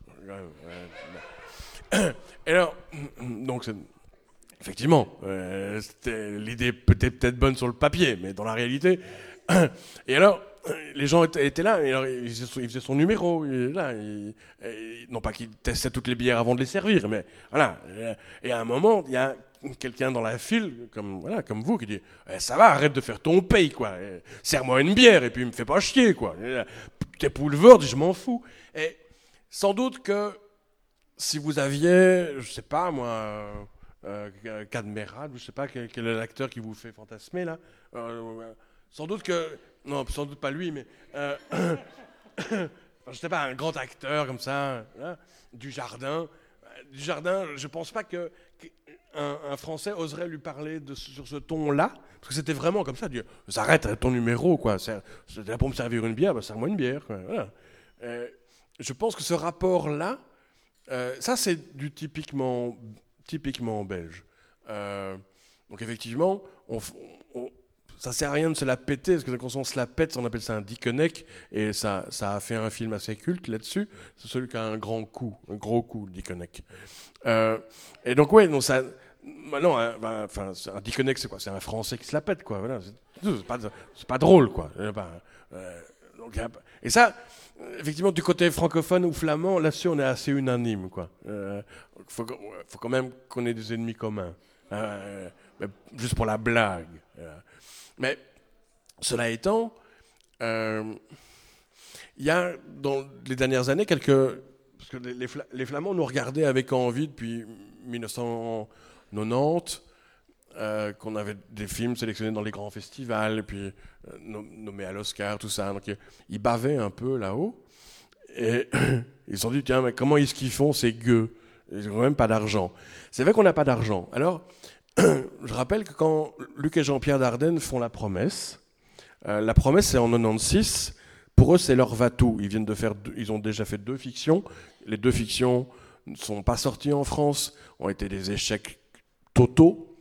Et alors, donc, effectivement, l'idée peut-être bonne sur le papier, mais dans la réalité. Et alors, les gens étaient là, et alors, il faisait son numéro. Non pas qu'il testait toutes les bières avant de les servir, mais voilà. Et à un moment, il y a quelqu'un dans la file, comme vous, qui dit ça va, arrête de faire ton paye, quoi. Serre-moi une bière, et puis me fais pas chier, quoi. T'es Poelvoorde, je m'en fous. Et sans doute que si vous aviez, je sais pas moi, Cadmerade, je sais pas quel est l'acteur qui vous fait fantasmer là. Sans doute que. Non, sans doute pas lui, mais. Je sais pas, un grand acteur comme ça, hein, Dujardin. Dujardin, je pense pas qu'un Français oserait lui parler sur ce ton-là, parce que c'était vraiment comme ça. Dire, arrête ton numéro, quoi. C'était là pour me servir une bière, serre-moi une bière, quoi. Voilà. Je pense que ce rapport-là, ça c'est du typiquement belge. Donc effectivement, ça sert à rien de se la péter, parce que quand on se la pète, on appelle ça un dickeneck, et ça a fait un film assez culte là-dessus. C'est celui qui a un gros coup, le dickeneck. Et donc ouais, non, ça, non, enfin, un dickeneck, c'est quoi? C'est un Français qui se la pète, quoi. Voilà, c'est pas drôle, quoi. Donc, et ça, effectivement, du côté francophone ou flamand, là-dessus, on est assez unanime, quoi. Faut quand même qu'on ait des ennemis communs, mais juste pour la blague. Mais cela étant, il y a dans les dernières années parce que les Flamands nous regardaient avec envie depuis 1990, qu'on avait des films sélectionnés dans les grands festivals, et puis nommés à l'Oscar, tout ça. Donc ils bavaient un peu là-haut. Et ils se sont dit, tiens, mais comment est-ce qu'ils font ces gueux? Ils n'ont même pas d'argent. C'est vrai qu'on n'a pas d'argent. Alors, je rappelle que quand Luc et Jean-Pierre Dardenne font La Promesse c'est en 96. Pour eux, c'est leur va-tout. Ils ont déjà fait 2 fictions. Les 2 fictions ne sont pas sorties en France, ont été des échecs totaux.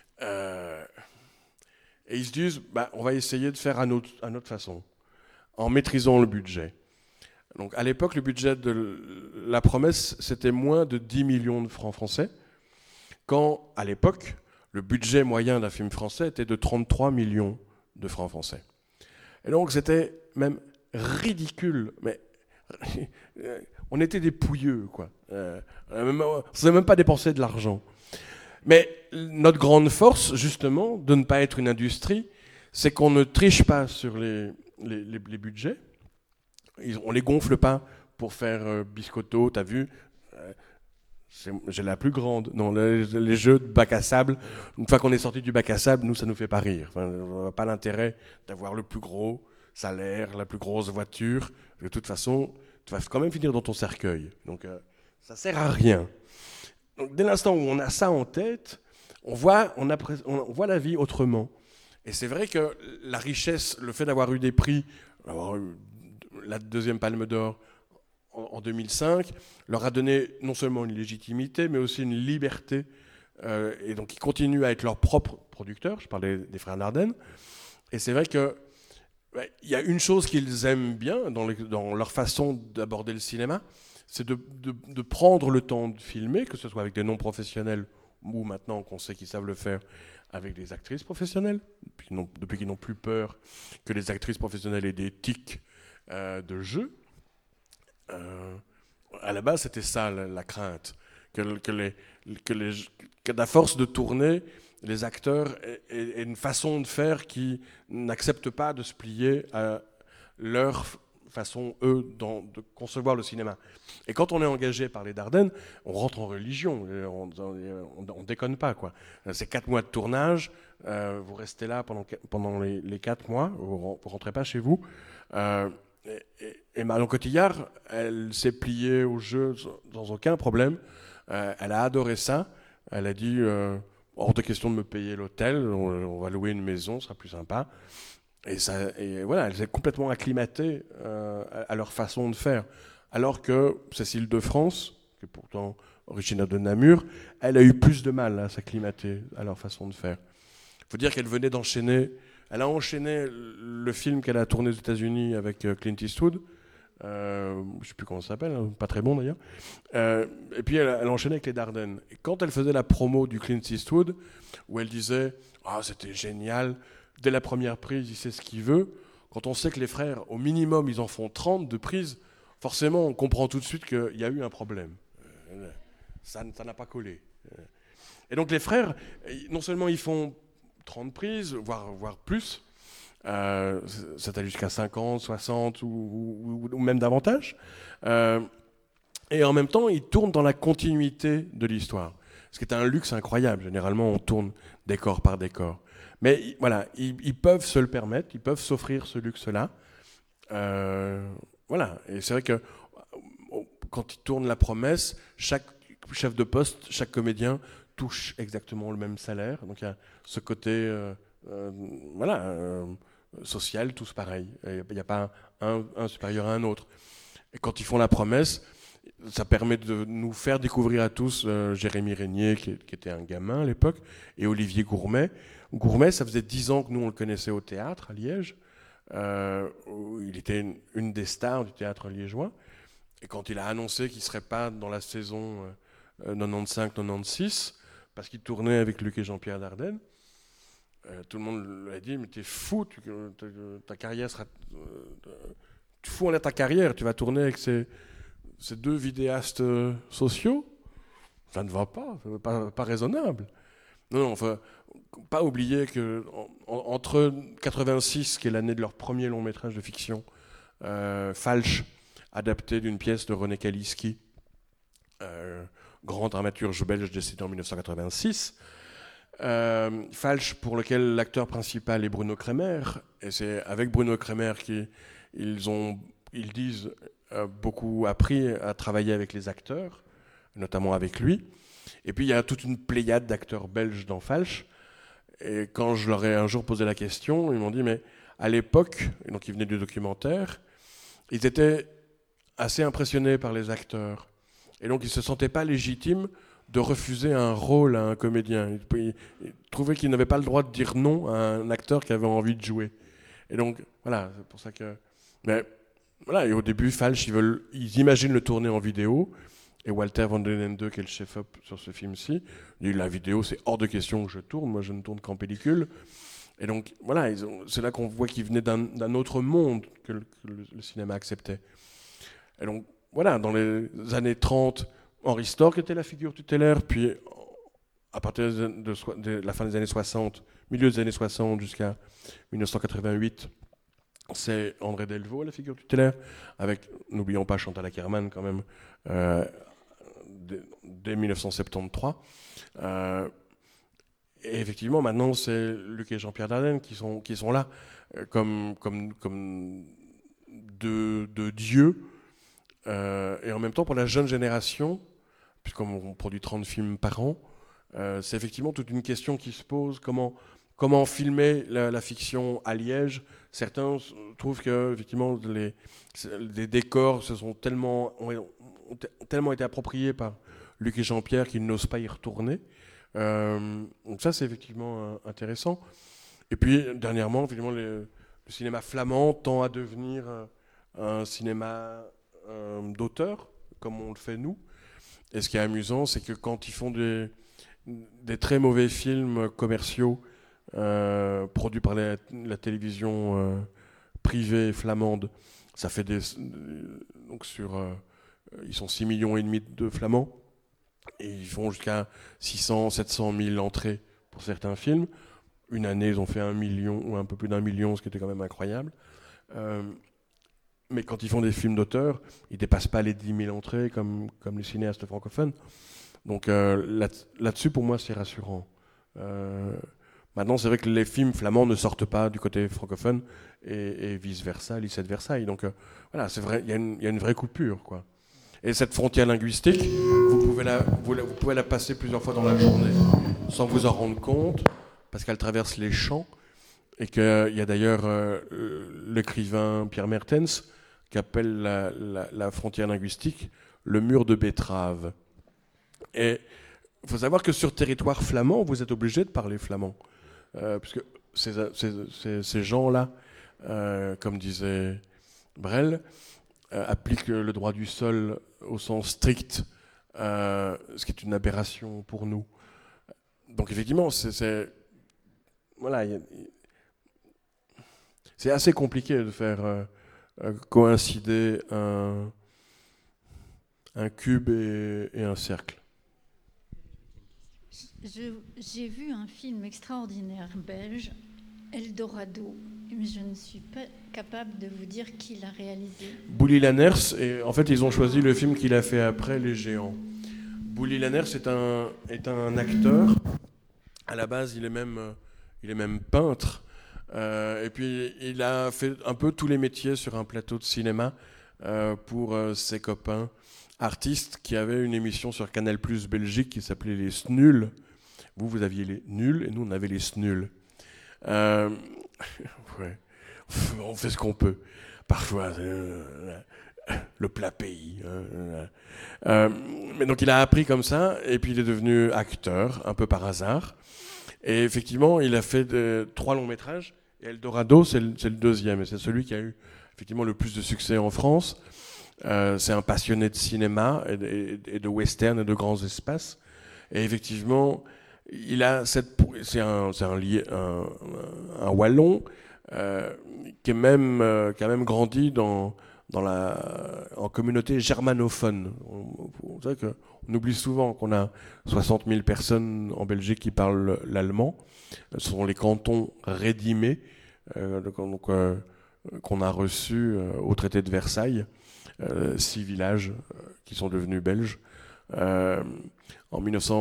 Et ils se disent, on va essayer de faire à notre façon, en maîtrisant le budget. Donc à l'époque, le budget de La Promesse, c'était moins de 10 millions de francs français, quand à l'époque, le budget moyen d'un film français était de 33 millions de francs français. Et donc c'était même ridicule, mais on était des pouilleux, quoi. On ne savait même pas dépenser de l'argent. Mais notre grande force, justement, de ne pas être une industrie, c'est qu'on ne triche pas sur les budgets. On les gonfle pas pour faire biscotto, t'as vu, j'ai la plus grande. Non, les jeux de bac à sable, une fois qu'on est sorti du bac à sable, nous, ça nous fait pas rire. Enfin, on n'a pas l'intérêt d'avoir le plus gros salaire, la plus grosse voiture. De toute façon, tu vas quand même finir dans ton cercueil. Donc, ça sert à rien. Donc, dès l'instant où on a ça en tête, on voit la vie autrement. Et c'est vrai que la richesse, le fait d'avoir eu des prix, d'avoir eu la 2e Palme d'Or en 2005, leur a donné non seulement une légitimité, mais aussi une liberté. Et donc, ils continuent à être leurs propres producteurs. Je parlais des frères Dardenne. Et c'est vrai que il y a une chose qu'ils aiment bien dans leur façon d'aborder le cinéma, c'est de prendre le temps de filmer, que ce soit avec des non-professionnels ou maintenant qu'on sait qu'ils savent le faire avec des actrices professionnelles, depuis qu'ils n'ont plus peur que les actrices professionnelles aient des tics de jeu. À la base, c'était ça la crainte, que à force de tourner, les acteurs aient une façon de faire qui n'accepte pas de se plier à leur façon, eux, de concevoir le cinéma. Et quand on est engagé par les Dardennes, on rentre en religion, on déconne pas, quoi. C'est 4 mois de tournage, vous restez là pendant les 4 mois, vous rentrez pas chez vous. Et Marion Cotillard, elle s'est pliée au jeu sans aucun problème. Elle a adoré ça. Elle a dit hors de question de me payer l'hôtel, on va louer une maison, ce sera plus sympa. Et voilà, elle s'est complètement acclimatée à leur façon de faire. Alors que Cécile de France, qui est pourtant originaire de Namur, elle a eu plus de mal à s'acclimater à leur façon de faire. Il faut dire qu'elle venait d'enchaîner. Elle a enchaîné le film qu'elle a tourné aux États-Unis avec Clint Eastwood. Je ne sais plus comment ça s'appelle, hein, pas très bon d'ailleurs. Et puis elle enchaînait avec les Dardennes. Et quand elle faisait la promo du Clint Eastwood, où elle disait « Ah, c'était génial, dès la première prise, il sait ce qu'il veut », quand on sait que les frères, au minimum, ils en font 30 de prises, forcément, on comprend tout de suite qu'il y a eu un problème. Ça n'a pas collé. Et donc les frères, non seulement ils font 30 prises, voire plus, ça allait jusqu'à 50, 60 ou même davantage. Et en même temps, ils tournent dans la continuité de l'histoire. Ce qui est un luxe incroyable. Généralement, on tourne décor par décor. Mais voilà, ils peuvent se le permettre, ils peuvent s'offrir ce luxe-là. Voilà. Et c'est vrai que quand ils tournent La Promesse, chaque chef de poste, chaque comédien touche exactement le même salaire. Donc il y a ce côté social, tous pareils. Il n'y a pas un supérieur à un autre. Et quand ils font La Promesse, ça permet de nous faire découvrir à tous Jérémy Régnier, qui était un gamin à l'époque, et Olivier Gourmet. Gourmet, ça faisait 10 ans que nous, on le connaissait au théâtre, à Liège. Il était une des stars du théâtre liégeois. Et quand il a annoncé qu'il ne serait pas dans la saison 95-96, parce qu'il tournait avec Luc et Jean-Pierre Dardenne, tout le monde lui a dit « Mais t'es fou, ta carrière sera... tu fous en l'air ta carrière, tu vas tourner avec ces 2 vidéastes sociaux, ça ne va pas raisonnable. » Non, il ne faut pas oublier qu'entre 86, qui est l'année de leur premier long métrage de fiction, Falch, adapté d'une pièce de René Kaliski, grand dramaturge belge décédé en 1986, Falch, pour lequel l'acteur principal est Bruno Kremer, et c'est avec Bruno Kremer qu'ils disent beaucoup appris à travailler avec les acteurs, notamment avec lui. Et puis il y a toute une pléiade d'acteurs belges dans Falch. Et quand je leur ai un jour posé la question, ils m'ont dit, mais à l'époque, et donc ils venaient du documentaire, ils étaient assez impressionnés par les acteurs. Et donc ils ne se sentaient pas légitimes de refuser un rôle à un comédien. Ils trouvaient qu'ils n'avaient pas le droit de dire non à un acteur qui avait envie de jouer. Et donc, voilà, c'est pour ça que... Mais voilà, et au début, Falch, ils imaginent le tourner en vidéo. Et Walter van den Ende, qui est le chef-op sur ce film-ci, dit la vidéo, c'est hors de question que je tourne. Moi, je ne tourne qu'en pellicule. Et donc, voilà, c'est là qu'on voit qu'ils venaient d'un autre monde que le cinéma acceptait. Et donc, voilà, dans les années 30, Henri Storck était la figure tutélaire. Puis, à partir de la fin des années 60, milieu des années 60 jusqu'à 1988, c'est André Delvaux, la figure tutélaire, avec, n'oublions pas, Chantal Akerman quand même, dès 1973. Et effectivement, maintenant, c'est Luc et Jean-Pierre Dardenne qui sont là comme deux dieux. Et en même temps, pour la jeune génération, puisqu'on produit 30 films par an, c'est effectivement toute une question qui se pose. Comment filmer la fiction à Liège? Certains trouvent que effectivement les décors ont tellement été appropriés par Luc et Jean-Pierre qu'ils n'osent pas y retourner. Donc ça, c'est effectivement intéressant. Et puis dernièrement, effectivement, le cinéma flamand tend à devenir un cinéma d'auteur, comme on le fait nous. Et ce qui est amusant, c'est que quand ils font des très mauvais films commerciaux produits par la télévision privée flamande, ça fait donc ils sont 6,5 millions de Flamands et ils font jusqu'à 600, 700 000 entrées pour certains films. Une année, ils ont fait 1 million ou un peu plus d'1 million, ce qui était quand même incroyable. Mais quand ils font des films d'auteur, ils ne dépassent pas les 10 000 entrées comme les cinéastes francophones. Donc là-dessus, pour moi, c'est rassurant. Maintenant, c'est vrai que les films flamands ne sortent pas du côté francophone et vice-versa, Lycée de Versailles. Donc voilà, c'est vrai, il y a une vraie coupure, quoi. Et cette frontière linguistique, vous pouvez la passer plusieurs fois dans la journée sans vous en rendre compte, parce qu'elle traverse les champs. Et qu'il y a d'ailleurs l'écrivain Pierre Mertens qui appelle la frontière linguistique le mur de betterave. Et il faut savoir que sur territoire flamand, vous êtes obligé de parler flamand. Puisque ces gens-là, comme disait Brel, appliquent le droit du sol au sens strict, ce qui est une aberration pour nous. Donc effectivement, voilà, c'est assez compliqué de faire coïncider un cube et un cercle. J'ai vu un film extraordinaire belge, Eldorado, mais je ne suis pas capable de vous dire qui l'a réalisé. Bouli Lanners, et en fait ils ont choisi le film qu'il a fait après, Les Géants. Bouli Lanners est un acteur. À la base, il est même peintre. Et puis il a fait un peu tous les métiers sur un plateau de cinéma pour ses copains artistes qui avaient une émission sur Canal+ Belgique qui s'appelait Les Snuls. Vous aviez les nuls et nous on avait les snuls. Ouais. On fait ce qu'on peut. Parfois, le plat pays. Mais donc il a appris comme ça et puis il est devenu acteur un peu par hasard. Et effectivement, il a fait 3 longs métrages. Et Eldorado, c'est le deuxième. Et c'est celui qui a eu effectivement le plus de succès en France. C'est un passionné de cinéma et de western et de grands espaces. Et effectivement, c'est un Wallon qui a même grandi en communauté germanophone. C'est vrai qu'on oublie souvent qu'on a 60 000 personnes en Belgique qui parlent l'allemand. Ce sont les cantons rédimés qu'on a reçus au traité de Versailles, 6 villages qui sont devenus belges. En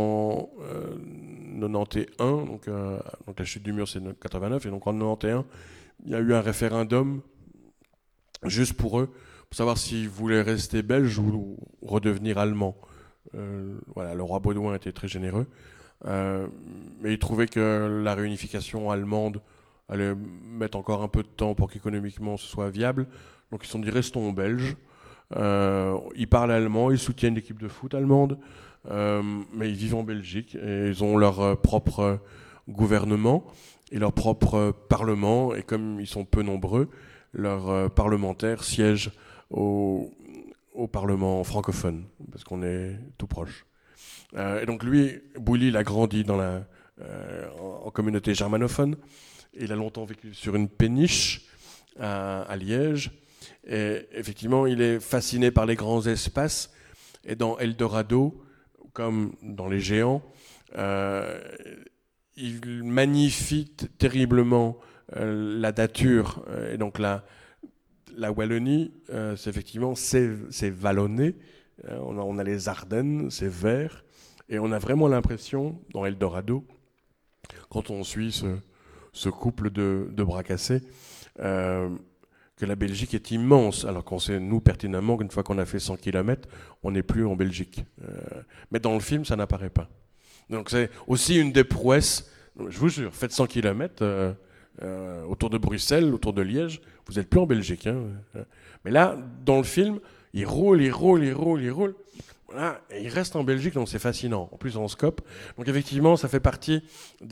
1991, donc la chute du mur c'est 89, et donc en 91, il y a eu un référendum juste pour eux, pour savoir s'il voulait rester belge ou redevenir allemand. Voilà, le roi Baudouin était très généreux, mais il trouvait que la réunification allemande allait mettre encore un peu de temps pour qu'économiquement ce soit viable. Donc ils se sont dit restons belges. Ils parlent allemand, ils soutiennent l'équipe de foot allemande, mais ils vivent en Belgique et ils ont leur propre gouvernement et leur propre parlement. Et comme ils sont peu nombreux, leurs parlementaires siègent au Parlement francophone, parce qu'on est tout proche. Et donc lui, Bouilly, il a grandi en communauté germanophone. Il a longtemps vécu sur une péniche à Liège. Et effectivement, il est fasciné par les grands espaces. Et dans Eldorado, comme dans Les Géants, il magnifie terriblement la nature. Et donc la Wallonie, c'est effectivement c'est vallonné. On a les Ardennes, c'est vert. Et on a vraiment l'impression, dans Eldorado, quand on suit ce couple de bras cassés, que la Belgique est immense, alors qu'on sait, nous, pertinemment, qu'une fois qu'on a fait 100 km, on n'est plus en Belgique. Mais dans le film, ça n'apparaît pas. Donc c'est aussi une des prouesses. Je vous jure, faites 100 km autour de Bruxelles, autour de Liège, vous n'êtes plus en Belgique. Hein. Mais là, dans le film, il roule. Voilà, et il reste en Belgique, donc c'est fascinant. En plus, en scope. Donc effectivement, ça fait partie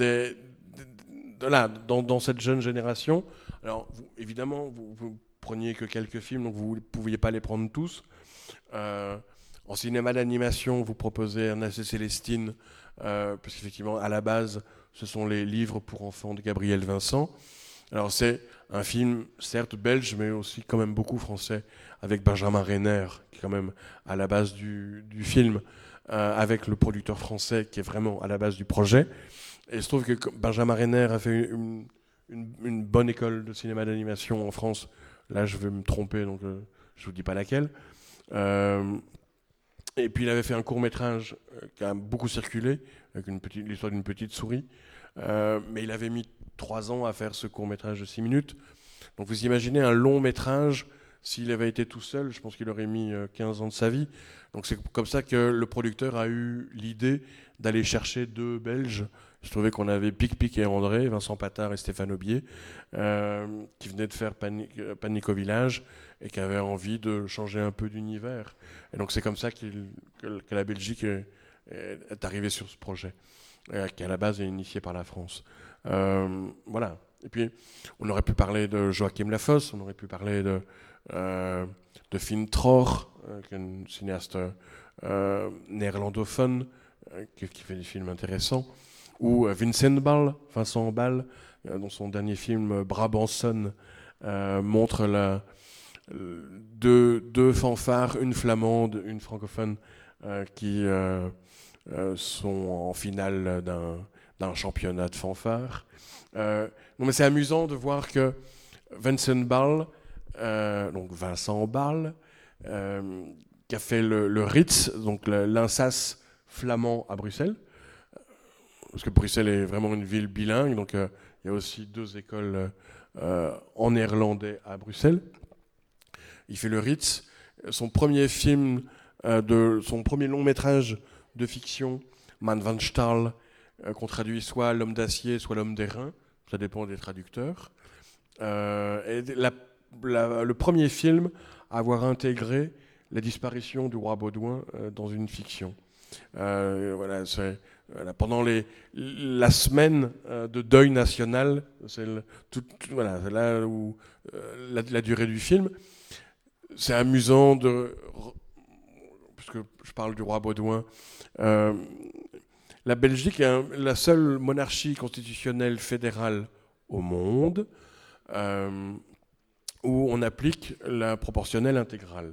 dans cette jeune génération. Alors, évidemment, vous preniez que quelques films, donc vous ne pouviez pas les prendre tous. En cinéma d'animation, vous proposez Ernest et Célestine, parce qu'effectivement, à la base, ce sont les livres pour enfants de Gabriel Vincent. Alors, c'est un film, certes belge, mais aussi quand même beaucoup français, avec Benjamin Renner, qui est quand même à la base du film, avec le producteur français, qui est vraiment à la base du projet. Et il se trouve que Benjamin Renner a fait une bonne école de cinéma d'animation en France. Là, je vais me tromper, donc je ne vous dis pas laquelle. Et puis, il avait fait un court-métrage qui a beaucoup circulé, avec l'histoire d'une petite souris. Mais il avait mis 3 ans à faire ce court-métrage de 6 minutes. Donc, vous imaginez un long-métrage, s'il avait été tout seul, je pense qu'il aurait mis 15 ans de sa vie. Donc, c'est comme ça que le producteur a eu l'idée d'aller chercher 2 Belges. Je trouvais qu'on avait Pic et André, Vincent Patard et Stéphane Aubier, qui venaient de faire Panique au village et qui avaient envie de changer un peu d'univers. Et donc c'est comme ça que la Belgique est arrivée sur ce projet, qui à la base est initié par la France. Voilà. Et puis on aurait pu parler de Joachim Lafosse, on aurait pu parler de Finn Troer, qui est un cinéaste néerlandophone, qui fait des films intéressants. Ou Vincent Ball, dont son dernier film Brabanson montre deux fanfares, une flamande, une francophone, qui sont en finale d'un championnat de fanfare. Non, mais c'est amusant de voir que Vincent Ball, qui a fait le Ritz, donc l'Insas flamand à Bruxelles, parce que Bruxelles est vraiment une ville bilingue, donc il y a aussi 2 écoles en néerlandais à Bruxelles. Il fait le Ritz. Son premier film, son premier long métrage de fiction, Man van Staal, qu'on traduit soit l'homme d'acier, soit l'homme d'airain, ça dépend des traducteurs. Et le premier film à avoir intégré la disparition du roi Baudouin dans une fiction. Voilà, pendant la semaine de deuil national, c'est là où la durée du film. C'est amusant puisque je parle du roi Baudouin. La Belgique est la seule monarchie constitutionnelle fédérale au monde où on applique la proportionnelle intégrale.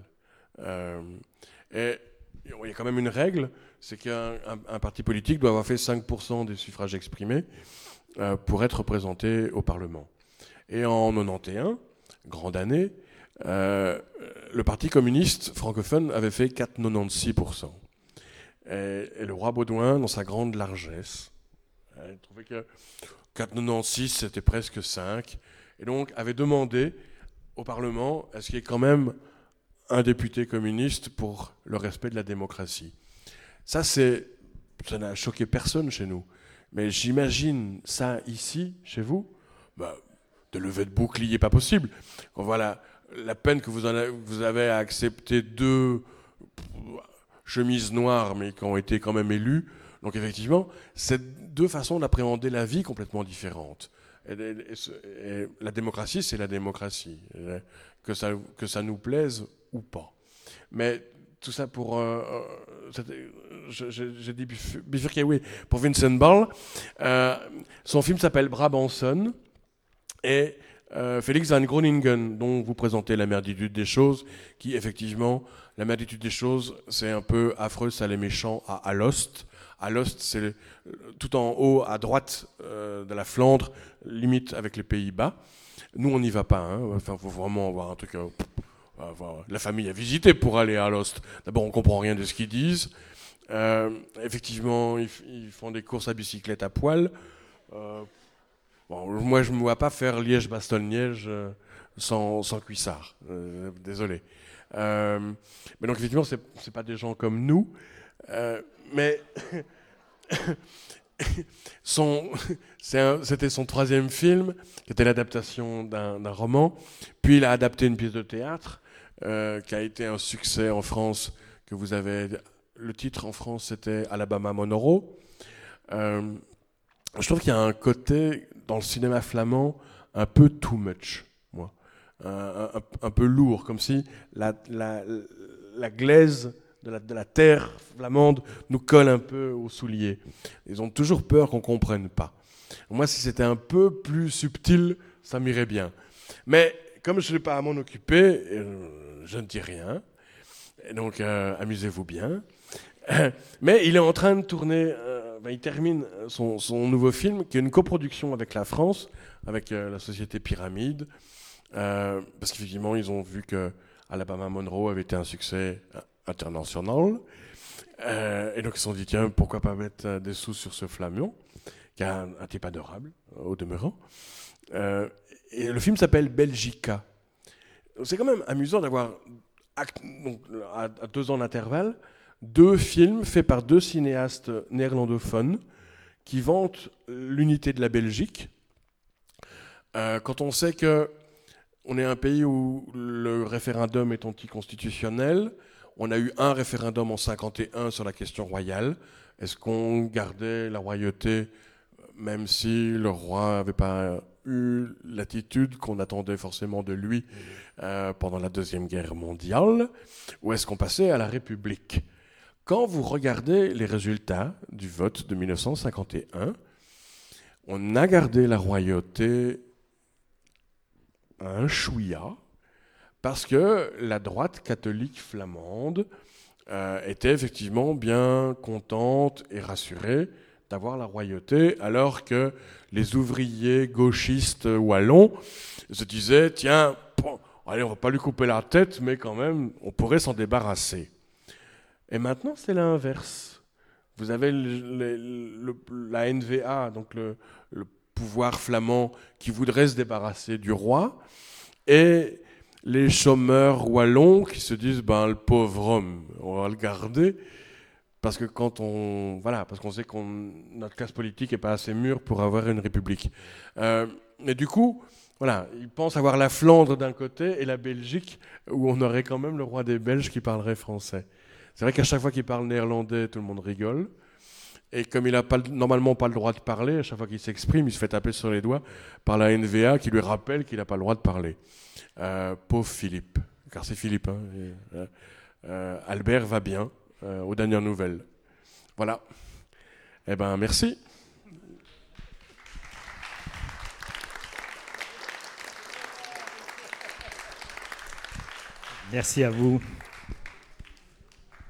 Et il y a quand même une règle, c'est qu'un parti politique doit avoir fait 5% des suffrages exprimés pour être représenté au Parlement. Et en 91, grande année, le Parti communiste francophone avait fait 4,96%. Et le roi Baudouin, dans sa grande largesse, il trouvait que 4,96 c'était presque 5, et donc avait demandé au Parlement est-ce qu'il y ait quand même un député communiste pour le respect de la démocratie. Ça n'a choqué personne chez nous. Mais j'imagine ça ici, chez vous, de levée de bouclier, pas possible. Quand voilà la peine que vous avez à accepter 2 chemises noires, mais qui ont été quand même élues. Donc effectivement, c'est 2 façons d'appréhender la vie complètement différentes. Et la démocratie, c'est la démocratie, que ça nous plaise ou pas. Mais tout ça pour... j'ai dit bifurquer, oui, pour Vincent Ball. Son film s'appelle Brabanson, et Félix van Groningen, dont vous présentez La merditude des choses, qui effectivement, la merditude des choses, c'est un peu affreux, ça les méchants à Alost. Alost, c'est tout en haut à droite de la Flandre, limite avec les Pays-Bas. Nous, on n'y va pas. Enfin, faut vraiment avoir un truc. La famille a visité pour aller à Alost. D'abord, on comprend rien de ce qu'ils disent. Effectivement, ils font des courses à bicyclette à poil. Moi, je ne me vois pas faire Liège-Bastogne-Liège sans cuissard. Désolé. Mais donc, effectivement, c'est pas des gens comme nous. Mais c'était son 3e film, qui était l'adaptation d'un roman. Puis il a adapté une pièce de théâtre qui a été un succès en France. Que vous avez, le titre en France, c'était Alabama Monroe. Je trouve qu'il y a un côté dans le cinéma flamand un peu too much, moi, un peu lourd, comme si la glaise de la terre flamande nous colle un peu aux souliers. Ils ont toujours peur qu'on ne comprenne pas. Moi, si c'était un peu plus subtil, ça m'irait bien. Mais comme je n'ai pas à m'en occuper, je ne dis rien. Et donc, amusez-vous bien. Mais il est en train de tourner, il termine son nouveau film, qui est une coproduction avec la France, avec la société Pyramide, parce qu'effectivement, ils ont vu que Alabama Monroe avait été un succès international. Et donc ils se sont dit, tiens, pourquoi pas mettre des sous sur ce Flamion, qui a un type adorable, au demeurant. Et le film s'appelle Belgica. C'est quand même amusant d'avoir, à 2 ans d'intervalle, 2 films faits par 2 cinéastes néerlandophones qui vantent l'unité de la Belgique. Quand on sait qu'on est un pays où le référendum est anticonstitutionnel, on a eu un référendum en 1951 sur la question royale. Est-ce qu'on gardait la royauté même si le roi n'avait pas eu l'attitude qu'on attendait forcément de lui pendant la Deuxième Guerre mondiale, ou est-ce qu'on passait à la République ? Quand vous regardez les résultats du vote de 1951, on a gardé la royauté à un chouïa, parce que la droite catholique flamande était effectivement bien contente et rassurée d'avoir la royauté, alors que les ouvriers gauchistes wallons se disaient, tiens, allez, on ne va pas lui couper la tête, mais quand même, on pourrait s'en débarrasser. Et maintenant, c'est l'inverse. Vous avez la NVA, donc le pouvoir flamand, qui voudrait se débarrasser du roi, et les chômeurs wallons qui se disent, le pauvre homme, on va le garder, parce que parce qu'on sait que notre classe politique n'est pas assez mûre pour avoir une république. Et du coup, ils pensent avoir la Flandre d'un côté et la Belgique, où on aurait quand même le roi des Belges qui parlerait français. C'est vrai qu'à chaque fois qu'il parle néerlandais, tout le monde rigole. Et comme il n'a normalement pas le droit de parler, à chaque fois qu'il s'exprime, il se fait taper sur les doigts par la NVA qui lui rappelle qu'il n'a pas le droit de parler. Pauvre Philippe, car c'est Philippe. Albert va bien, aux dernières nouvelles. Voilà. Eh bien, merci. Merci à vous.